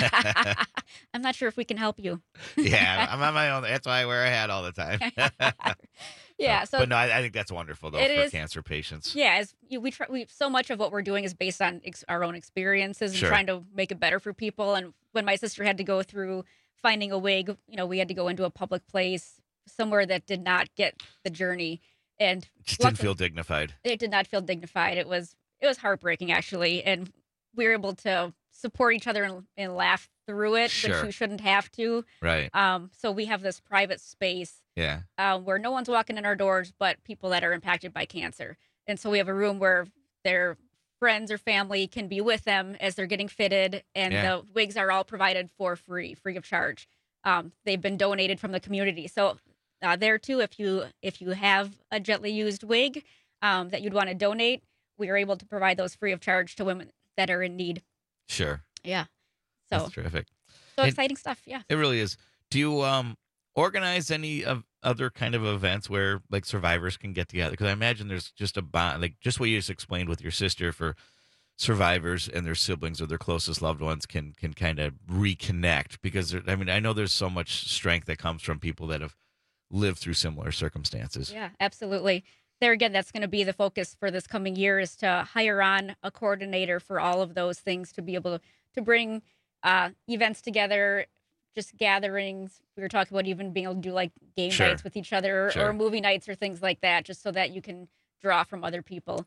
[SPEAKER 17] I'm not sure if we can help you.
[SPEAKER 16] Yeah, I'm on my own. That's why I wear a hat all the time.
[SPEAKER 17] Yeah.
[SPEAKER 16] But no, I think that's wonderful, though, for cancer patients.
[SPEAKER 17] Yeah. We so much of what we're doing is based on our own experiences and trying to make it better for people. And when my sister had to go through finding a wig, we had to go into a public place, somewhere that did not get the journey. And
[SPEAKER 16] just didn't feel dignified.
[SPEAKER 17] It did not feel dignified. It was heartbreaking, actually. And we were able to support each other and laugh through it,
[SPEAKER 16] Sure.
[SPEAKER 17] which you shouldn't have to.
[SPEAKER 16] Right.
[SPEAKER 17] So we have this private space
[SPEAKER 16] Yeah.
[SPEAKER 17] where no one's walking in our doors but people that are impacted by cancer. And so we have a room where their friends or family can be with them as they're getting fitted, and
[SPEAKER 16] Yeah.
[SPEAKER 17] the wigs are all provided for free of charge. They've been donated from the community. So there too, if you have a gently used wig that you'd want to donate, we are able to provide those free of charge to women that are in need.
[SPEAKER 16] Sure.
[SPEAKER 17] Yeah. So
[SPEAKER 16] That's terrific.
[SPEAKER 17] So
[SPEAKER 16] And
[SPEAKER 17] exciting stuff. Yeah.
[SPEAKER 16] It really is. Do you organize any of other kind of events where like survivors can get together? Because I imagine there's just a bond, like just what you just explained with your sister, for survivors and their siblings or their closest loved ones can kind of reconnect. Because I mean, I know there's so much strength that comes from people that have lived through similar circumstances.
[SPEAKER 17] Yeah, absolutely. There again, that's going to be the focus for this coming year, is to hire on a coordinator for all of those things, to be able to bring events together, just gatherings. We were talking about even being able to do like game
[SPEAKER 16] Sure.
[SPEAKER 17] nights with each other
[SPEAKER 16] Sure.
[SPEAKER 17] or movie nights or things like that, just so that you can draw from other people.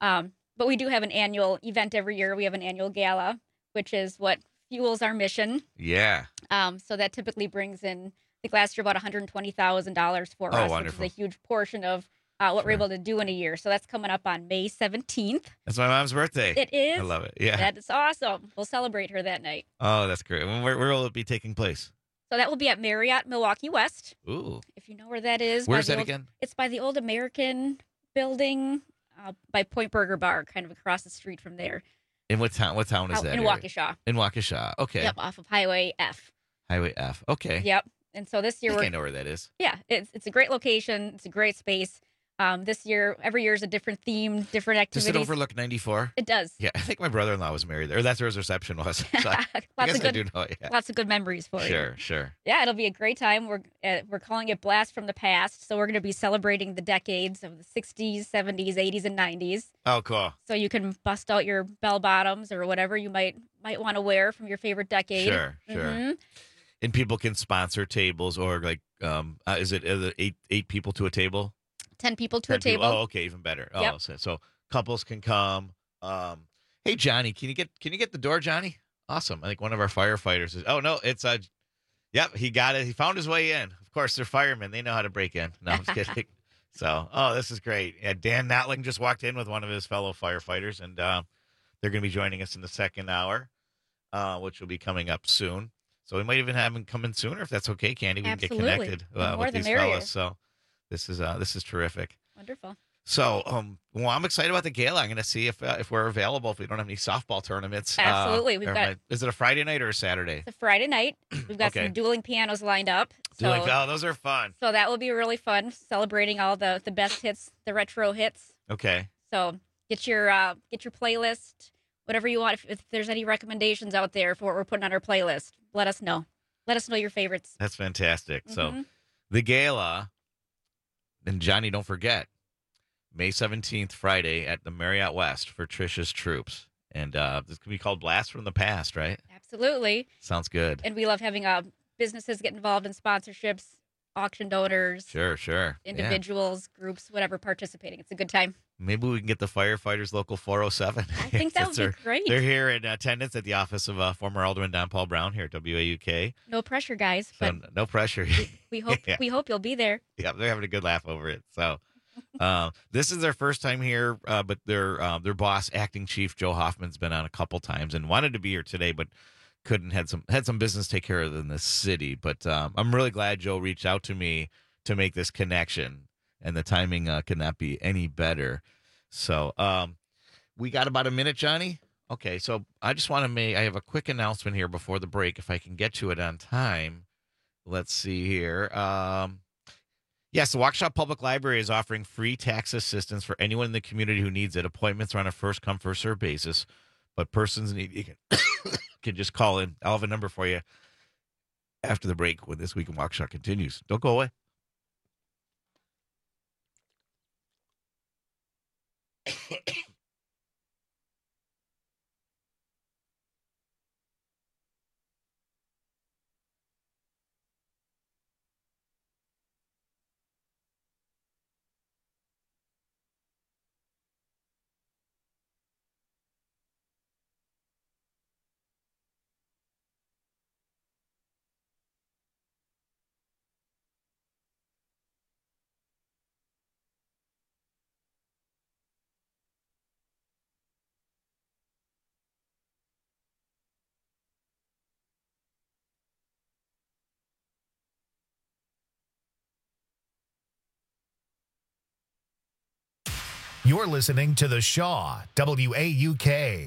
[SPEAKER 17] But we do have an annual event every year. We have an annual gala, which is what fuels our mission.
[SPEAKER 16] Yeah.
[SPEAKER 17] So that typically brings in, I think last year, about $120,000 for
[SPEAKER 16] Oh,
[SPEAKER 17] us,
[SPEAKER 16] wonderful.
[SPEAKER 17] which is a huge portion of what we're able to do in a year. So that's coming up on May 17th.
[SPEAKER 16] That's my mom's birthday.
[SPEAKER 17] It is.
[SPEAKER 16] I love it. Yeah.
[SPEAKER 17] That is awesome. We'll celebrate her that night.
[SPEAKER 16] Oh, that's great. Where will it be taking place?
[SPEAKER 17] So that will be at Marriott Milwaukee West.
[SPEAKER 16] Ooh.
[SPEAKER 17] If you know where that is.
[SPEAKER 16] Where's
[SPEAKER 17] by the
[SPEAKER 16] that
[SPEAKER 17] old-
[SPEAKER 16] again?
[SPEAKER 17] It's by the old American building by Point Burger Bar, kind of across the street from there.
[SPEAKER 16] In what town? What town is
[SPEAKER 17] Out
[SPEAKER 16] that?
[SPEAKER 17] in
[SPEAKER 16] area?
[SPEAKER 17] Waukesha.
[SPEAKER 16] In Waukesha. Okay.
[SPEAKER 17] Yep, off of Highway F.
[SPEAKER 16] Highway F. Okay.
[SPEAKER 17] Yep. And so this year
[SPEAKER 16] I
[SPEAKER 17] we're
[SPEAKER 16] think I know where that is.
[SPEAKER 17] Yeah, it's a great location. It's a great space. This year, every year is a different theme, different
[SPEAKER 16] Does
[SPEAKER 17] activities.
[SPEAKER 16] it overlook 94?
[SPEAKER 17] It does.
[SPEAKER 16] Yeah, I think my brother-in-law was married there. That's where his reception was. So I
[SPEAKER 17] Lots
[SPEAKER 16] guess
[SPEAKER 17] of good,
[SPEAKER 16] I do know. Yeah.
[SPEAKER 17] lots of good memories for you.
[SPEAKER 16] Sure, sure.
[SPEAKER 17] Yeah, it'll be a great time. We're calling it Blast from the Past. So we're going to be celebrating the decades of the 60s, 70s, 80s, and 90s.
[SPEAKER 16] Oh, cool.
[SPEAKER 17] So you can bust out your bell bottoms or whatever you might want to wear from your favorite decade.
[SPEAKER 16] Sure, sure.
[SPEAKER 17] Mhm.
[SPEAKER 16] And people can sponsor tables, or like, is it eight people to a table?
[SPEAKER 17] 10 people to
[SPEAKER 16] 10
[SPEAKER 17] a table.
[SPEAKER 16] people? Oh, okay, even better.
[SPEAKER 17] Yep.
[SPEAKER 16] Oh, so couples can come. Hey, Johnny, can you get the door, Johnny? Awesome. I think one of our firefighters is. Oh no, it's Yep, he got it. He found his way in. Of course, they're firemen. They know how to break in. No, I'm just kidding. So, this is great. Yeah, Dan Notling just walked in with one of his fellow firefighters, and they're going to be joining us in the second hour, which will be coming up soon. So we might even have him come in sooner if that's okay, Candy. We
[SPEAKER 17] Absolutely.
[SPEAKER 16] can get connected
[SPEAKER 17] The more
[SPEAKER 16] with
[SPEAKER 17] the
[SPEAKER 16] these
[SPEAKER 17] merrier.
[SPEAKER 16] fellas. So this is terrific.
[SPEAKER 17] Wonderful.
[SPEAKER 16] So, well, I'm excited about the gala. I'm going to see if we're available. If we don't have any softball tournaments,
[SPEAKER 17] Absolutely. We've got-
[SPEAKER 16] Is it a Friday night or a Saturday?
[SPEAKER 17] It's a Friday night. We've got
[SPEAKER 16] Okay.
[SPEAKER 17] some dueling pianos lined up.
[SPEAKER 16] Those are fun.
[SPEAKER 17] So that will be really fun, celebrating all the best hits, the retro hits.
[SPEAKER 16] Okay.
[SPEAKER 17] So get your playlist, whatever you want. If there's any recommendations out there for what we're putting on our playlist, let us know. Let us know your favorites.
[SPEAKER 16] That's fantastic. So
[SPEAKER 17] Mhm.
[SPEAKER 16] the gala, and Johnny, don't forget, May 17th, Friday at the Marriott West for Trisha's Troops. And this can be called Blast from the Past, right?
[SPEAKER 17] Absolutely.
[SPEAKER 16] Sounds good.
[SPEAKER 17] And we love having businesses get involved in sponsorships, auction donors,
[SPEAKER 16] Sure. Yeah.
[SPEAKER 17] individuals, groups, whatever, participating. It's a good time.
[SPEAKER 16] Maybe we can get the firefighters local 407.
[SPEAKER 17] I think that would be great.
[SPEAKER 16] They're here in attendance at the office of former Alderman Don Paul Brown here at WAUK.
[SPEAKER 17] No pressure, guys,
[SPEAKER 16] So
[SPEAKER 17] but
[SPEAKER 16] no pressure.
[SPEAKER 17] we hope
[SPEAKER 16] Yeah.
[SPEAKER 17] we hope you'll be there.
[SPEAKER 16] Yeah, they're having a good laugh over it. So this is their first time here, but their boss, acting chief Joe Hoffman's been on a couple times and wanted to be here today, but couldn't. Had some business to take care of in the city. But I'm really glad Joe reached out to me to make this connection, and the timing could not be any better. So we got about a minute, Johnny. Okay, so I just want to I have a quick announcement here before the break, if I can get to it on time. Let's see here. Yes, the Waukesha Public Library is offering free tax assistance for anyone in the community who needs it. Appointments are on a first-come, first-served basis, but persons you can just call in. I'll have a number for you after the break when This Week in Waukesha continues. Don't go away.
[SPEAKER 1] You're listening to The Shaw, WAUK.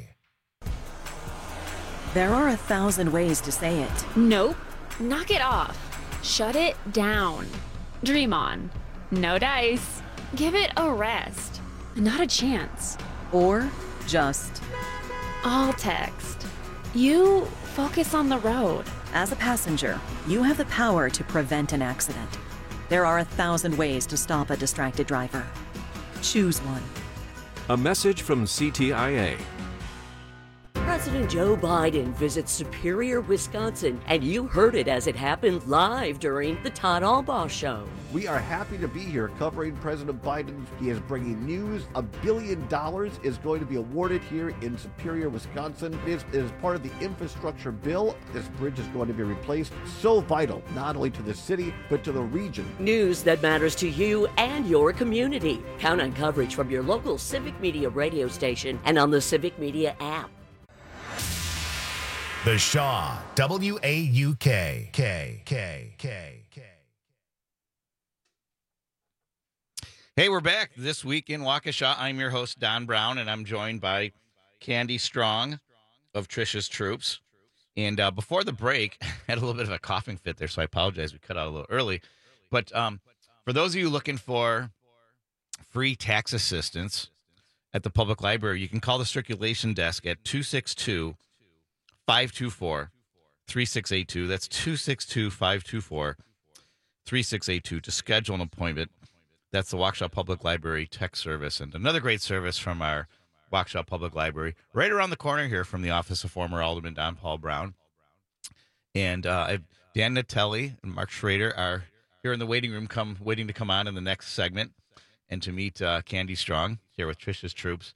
[SPEAKER 2] There are 1,000 ways to say it.
[SPEAKER 4] Nope. Knock it off. Shut it down. Dream on. No dice. Give it a rest. Not a chance.
[SPEAKER 2] Or just
[SPEAKER 4] all text. You focus on the road.
[SPEAKER 2] As a passenger, you have the power to prevent an accident. There are 1,000 ways to stop a distracted driver. Choose one.
[SPEAKER 7] A message from CTIA.
[SPEAKER 31] President Joe Biden visits Superior, Wisconsin, and you heard it as it happened live during the Todd Albaugh Show.
[SPEAKER 24] We are happy to be here covering President Biden. He is bringing news. $1 billion is going to be awarded here in Superior, Wisconsin. It is part of the infrastructure bill. This bridge is going to be replaced. So vital, not only to the city, but to the region.
[SPEAKER 31] News that matters to you and your community. Count on coverage from your local Civic Media radio station and on the Civic Media app.
[SPEAKER 1] The Shaw, WAUK.
[SPEAKER 16] Hey, we're back this week in Waukesha. I'm your host, Don Brown, and I'm joined by Candy Strong of Trisha's Troops. And before the break, I had a little bit of a coughing fit there, so I apologize. We cut out a little early. But for those of you looking for free tax assistance at the public library, you can call the circulation desk at 262-524-3682. That's 262-524-3682 to schedule an appointment. That's the Waukesha Public Library Tech Service, and another great service from our Waukesha Public Library, right around the corner here from the office of former Alderman Don Paul Brown. And Dan Natelli and Mark Schrader are here in the waiting room, waiting to come on in the next segment and to meet Candy Strong here with Trisha's Troops.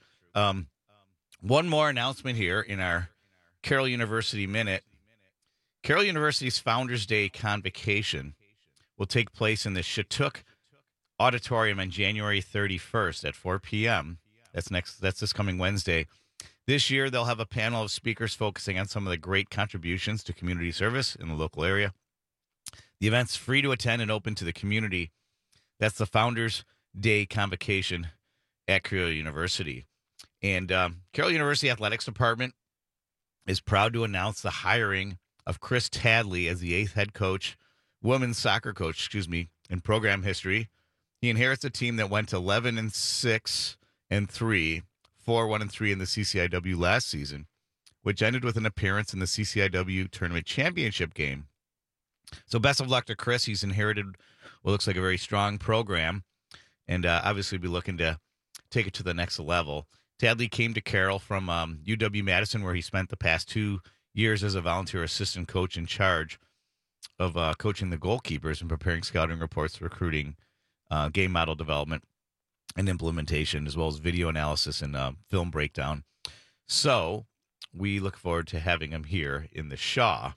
[SPEAKER 16] One more announcement here in our Carroll University Minute. Carroll University's Founders Day Convocation will take place in the Shattuck Auditorium on January 31st at 4 p.m. That's this coming Wednesday. This year, they'll have a panel of speakers focusing on some of the great contributions to community service in the local area. The event's free to attend and open to the community. That's the Founders Day Convocation at Carroll University. And Carroll University Athletics Department is proud to announce the hiring of Chris Tadley as the 8th head coach, women's soccer coach, in program history. He inherits a team that went 11-6-3, 4-1-3 in the CCIW last season, which ended with an appearance in the CCIW tournament championship game. So best of luck to Chris. He's inherited what looks like a very strong program, and obviously be looking to take it to the next level. Tadley came to Carroll from UW-Madison, where he spent the past 2 years as a volunteer assistant coach in charge of coaching the goalkeepers and preparing scouting reports, recruiting, game model development and implementation, as well as video analysis and film breakdown. So we look forward to having him here in the Shaw.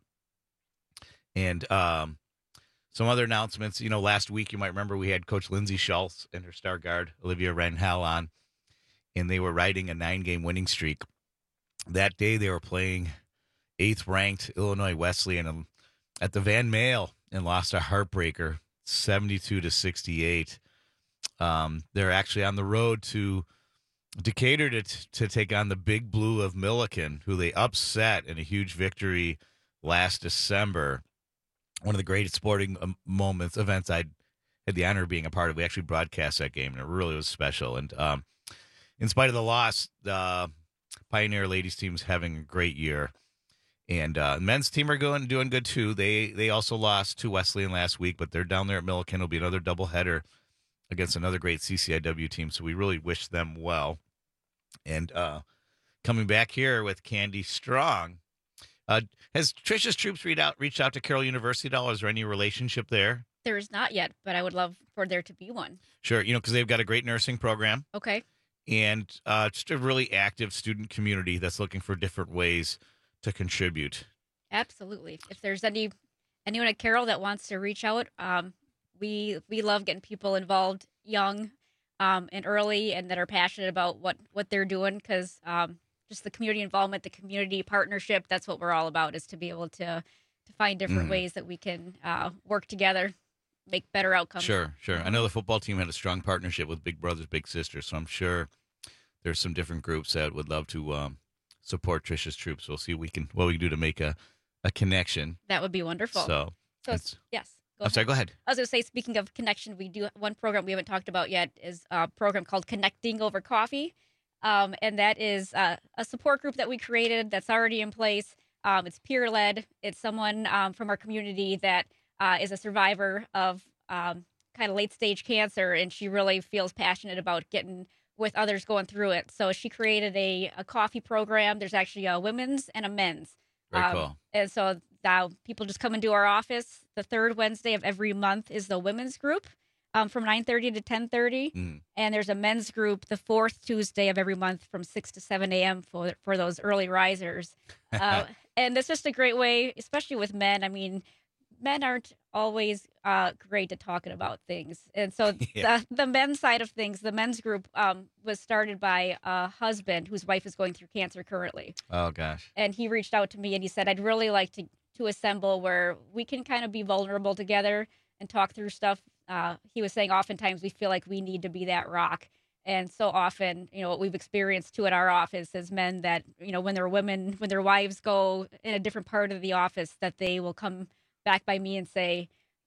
[SPEAKER 16] And some other announcements. Last week, you might remember we had Coach Lindsay Schultz and her star guard, Olivia Renhal, on, and they were riding a 9-game winning streak. That day, they were playing 8th-ranked Illinois Wesleyan at the Van Male and lost a heartbreaker, 72-68. They're actually on the road to Decatur to take on the Big Blue of Milliken, who they upset in a huge victory last December. One of the greatest sporting events I had the honor of being a part of. We actually broadcast that game, and it really was special. And in spite of the loss, the Pioneer ladies team's having a great year. And men's team are doing good, too. They also lost to Wesleyan last week, but they're down there at Milliken. It'll be another doubleheader against another great CCIW team, so we really wish them well. And coming back here with Candy Strong, has Trisha's Troops reached out to Carroll University at all? Is there any relationship there?
[SPEAKER 17] There is not yet, but I would love for there to be one.
[SPEAKER 16] Sure, because they've got a great nursing program.
[SPEAKER 17] Okay.
[SPEAKER 16] And just a really active student community that's looking for different ways to contribute.
[SPEAKER 17] Absolutely. If there's anyone at Carroll that wants to reach out, we love getting people involved young and early, and that are passionate about what they're doing, because just the community involvement, the community partnership, that's what we're all about, is to be able to find different ways that we can work together, make better outcomes.
[SPEAKER 16] Sure. I know the football team had a strong partnership with Big Brothers Big Sisters, so I'm sure there's some different groups that would love to support Trisha's troops. We'll see what we can do to make a connection.
[SPEAKER 17] That would be wonderful.
[SPEAKER 16] So
[SPEAKER 17] yes.
[SPEAKER 16] Sorry, go ahead.
[SPEAKER 17] I was going to say, speaking of connection, we do one program we haven't talked about yet is a program called Connecting Over Coffee. And that is a support group that we created that's already in place. It's peer-led. It's someone from our community that is a survivor of kind of late-stage cancer, and she really feels passionate about getting with others going through it. So she created a coffee program. There's actually a women's and a men's.
[SPEAKER 16] Very cool.
[SPEAKER 17] And so now people just come into our office. The third Wednesday of every month is the women's group from 9:30 to 10:30. And there's a men's group the fourth Tuesday of every month from 6 to 7 a.m. for those early risers. And it's just a great way, especially with men. I mean, men aren't always great at talking about things. And so the men's side of things, the men's group was started by a husband whose wife is going through cancer currently.
[SPEAKER 16] Oh, gosh.
[SPEAKER 17] And he reached out to me and he said, I'd really like to assemble where we can kind of be vulnerable together and talk through stuff. He was saying oftentimes we feel like we need to be that rock. And so often, what we've experienced too at our office is men that, when their wives go in a different part of the office, that they will come back by me and say,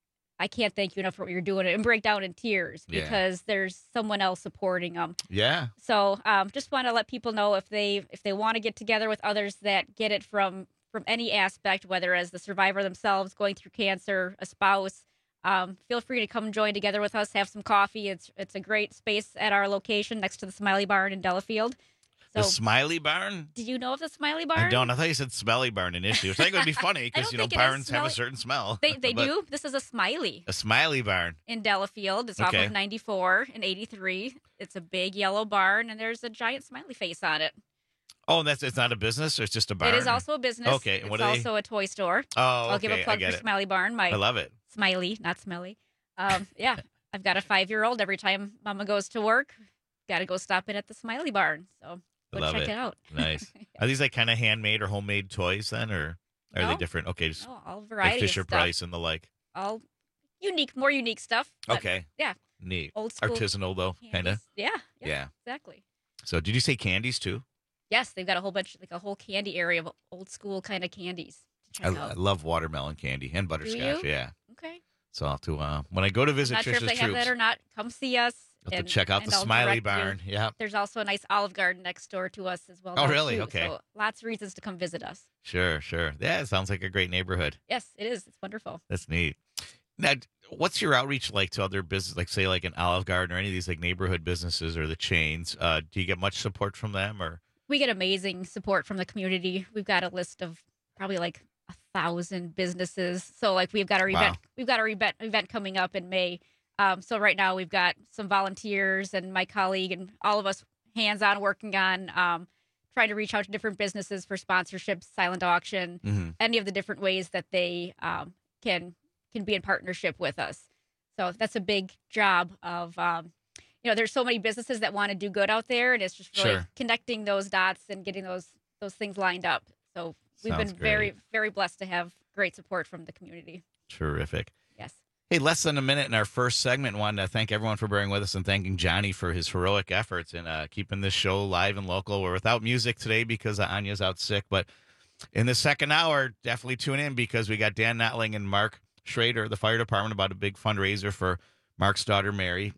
[SPEAKER 17] I can't thank you enough for what you're doing, and break down in tears because there's someone else supporting them.
[SPEAKER 16] Yeah.
[SPEAKER 17] So just want to let people know if they want to get together with others that get it from any aspect, whether as the survivor themselves, going through cancer, a spouse, feel free to come join together with us, have some coffee. It's a great space at our location next to the Smiley Barn in Delafield.
[SPEAKER 16] The Smiley Barn?
[SPEAKER 17] Do you know of the Smiley Barn?
[SPEAKER 16] I don't. I thought you said Smelly Barn initially, which I think would be funny because, barns have a certain smell.
[SPEAKER 17] They do. This is a Smiley.
[SPEAKER 16] A Smiley Barn.
[SPEAKER 17] In Delafield. It's off of 94 and 83. It's a big yellow barn, and there's a giant smiley face on it.
[SPEAKER 16] Oh, and it's not a business, or it's just a barn?
[SPEAKER 17] It is also a business.
[SPEAKER 16] Okay. And
[SPEAKER 17] it's also a toy store.
[SPEAKER 16] Oh, okay.
[SPEAKER 17] I'll give a plug for Smiley Barn.
[SPEAKER 16] I love it.
[SPEAKER 17] Smiley, not smelly. Yeah. I've got a 5-year-old. Every time Mama goes to work, got to go stop in at the Smiley Barn. So go check it out.
[SPEAKER 16] Nice. Are these like kind of handmade or homemade toys then, or are they different? Okay. Just
[SPEAKER 17] all variety
[SPEAKER 16] like Fisher
[SPEAKER 17] of stuff.
[SPEAKER 16] Price and the like.
[SPEAKER 17] All more unique stuff.
[SPEAKER 16] Okay.
[SPEAKER 17] Yeah.
[SPEAKER 16] Neat.
[SPEAKER 17] Old school.
[SPEAKER 16] Artisanal though, kind of.
[SPEAKER 17] Yeah. Exactly.
[SPEAKER 16] So did you say candies too?
[SPEAKER 17] Yes, they've got a whole bunch, like a whole candy area of old school kind of candies.
[SPEAKER 16] I love watermelon candy and butterscotch. Yeah.
[SPEAKER 17] Okay.
[SPEAKER 16] So I'll have to when I go to visit
[SPEAKER 17] Not sure if they have that or not. Come see us.
[SPEAKER 16] I'll have to check out the Smiley Barn. Yeah.
[SPEAKER 17] There's also a nice Olive Garden next door to us as well.
[SPEAKER 16] Oh, really?
[SPEAKER 17] Too.
[SPEAKER 16] Okay.
[SPEAKER 17] So lots of reasons to come visit us.
[SPEAKER 16] Sure. Yeah, it sounds like a great neighborhood.
[SPEAKER 17] Yes, it is. It's wonderful.
[SPEAKER 16] That's neat. Now, what's your outreach like to other business, like say like an Olive Garden or any of these like neighborhood businesses or the chains? Do you get much support from them or?
[SPEAKER 17] We get amazing support from the community. We've got a list of probably like 1,000 businesses. So like we've got our event. We've got our event coming up in May. So right now we've got some volunteers and my colleague and all of us hands-on working on trying to reach out to different businesses for sponsorships, silent auction, any of the different ways that they can be in partnership with us. So that's a big job of there's so many businesses that want to do good out there, and it's just really connecting those dots and getting those things lined up. So we've been very, very blessed to have great support from the community.
[SPEAKER 16] Terrific.
[SPEAKER 17] Yes.
[SPEAKER 16] Hey, less than a minute in our first segment. Wanted to thank everyone for bearing with us and thanking Johnny for his heroic efforts in keeping this show live and local. We're without music today because Anya's out sick, but in the second hour, definitely tune in because we got Dan Nottling and Mark Schrader, the fire department, about a big fundraiser for Mark's daughter, Mary,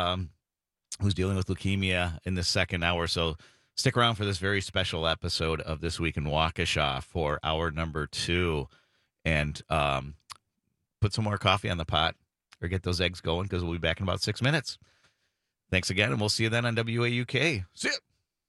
[SPEAKER 16] who's dealing with leukemia in the second hour. So stick around for this very special episode of This Week in Waukesha for hour number 2. And put some more coffee on the pot or get those eggs going because we'll be back in about 6 minutes. Thanks again, and we'll see you then on WAUK. See ya.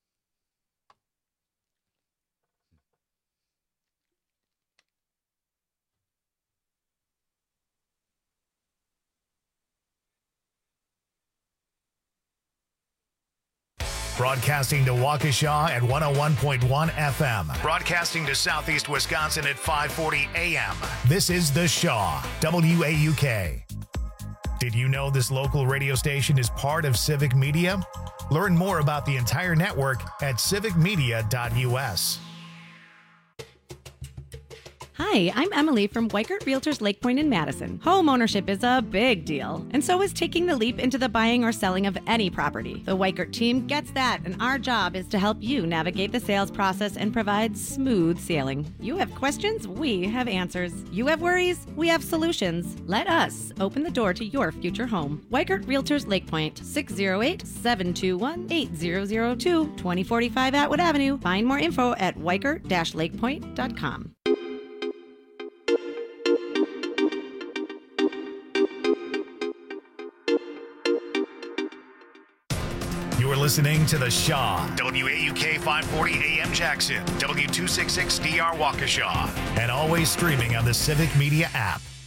[SPEAKER 1] Broadcasting to Waukesha at 101.1 FM. Broadcasting to Southeast Wisconsin at 540 AM. This is The Shaw, WAUK. Did you know this local radio station is part of Civic Media? Learn more about the entire network at civicmedia.us.
[SPEAKER 5] Hi, I'm Emily from Weikert Realtors Lake Point in Madison. Home ownership is a big deal, and so is taking the leap into the buying or selling of any property. The Weikert team gets that, and our job is to help you navigate the sales process and provide smooth sailing. You have questions, we have answers. You have worries, we have solutions. Let us open the door to your future home. Weikert Realtors Lake Point, 608-721-8002, 2045 Atwood Avenue. Find more info at weikert-lakepoint.com.
[SPEAKER 1] You're listening to The Shaw, WAUK 540 AM Jackson, W266DR Waukesha, and always streaming on the Civic Media app.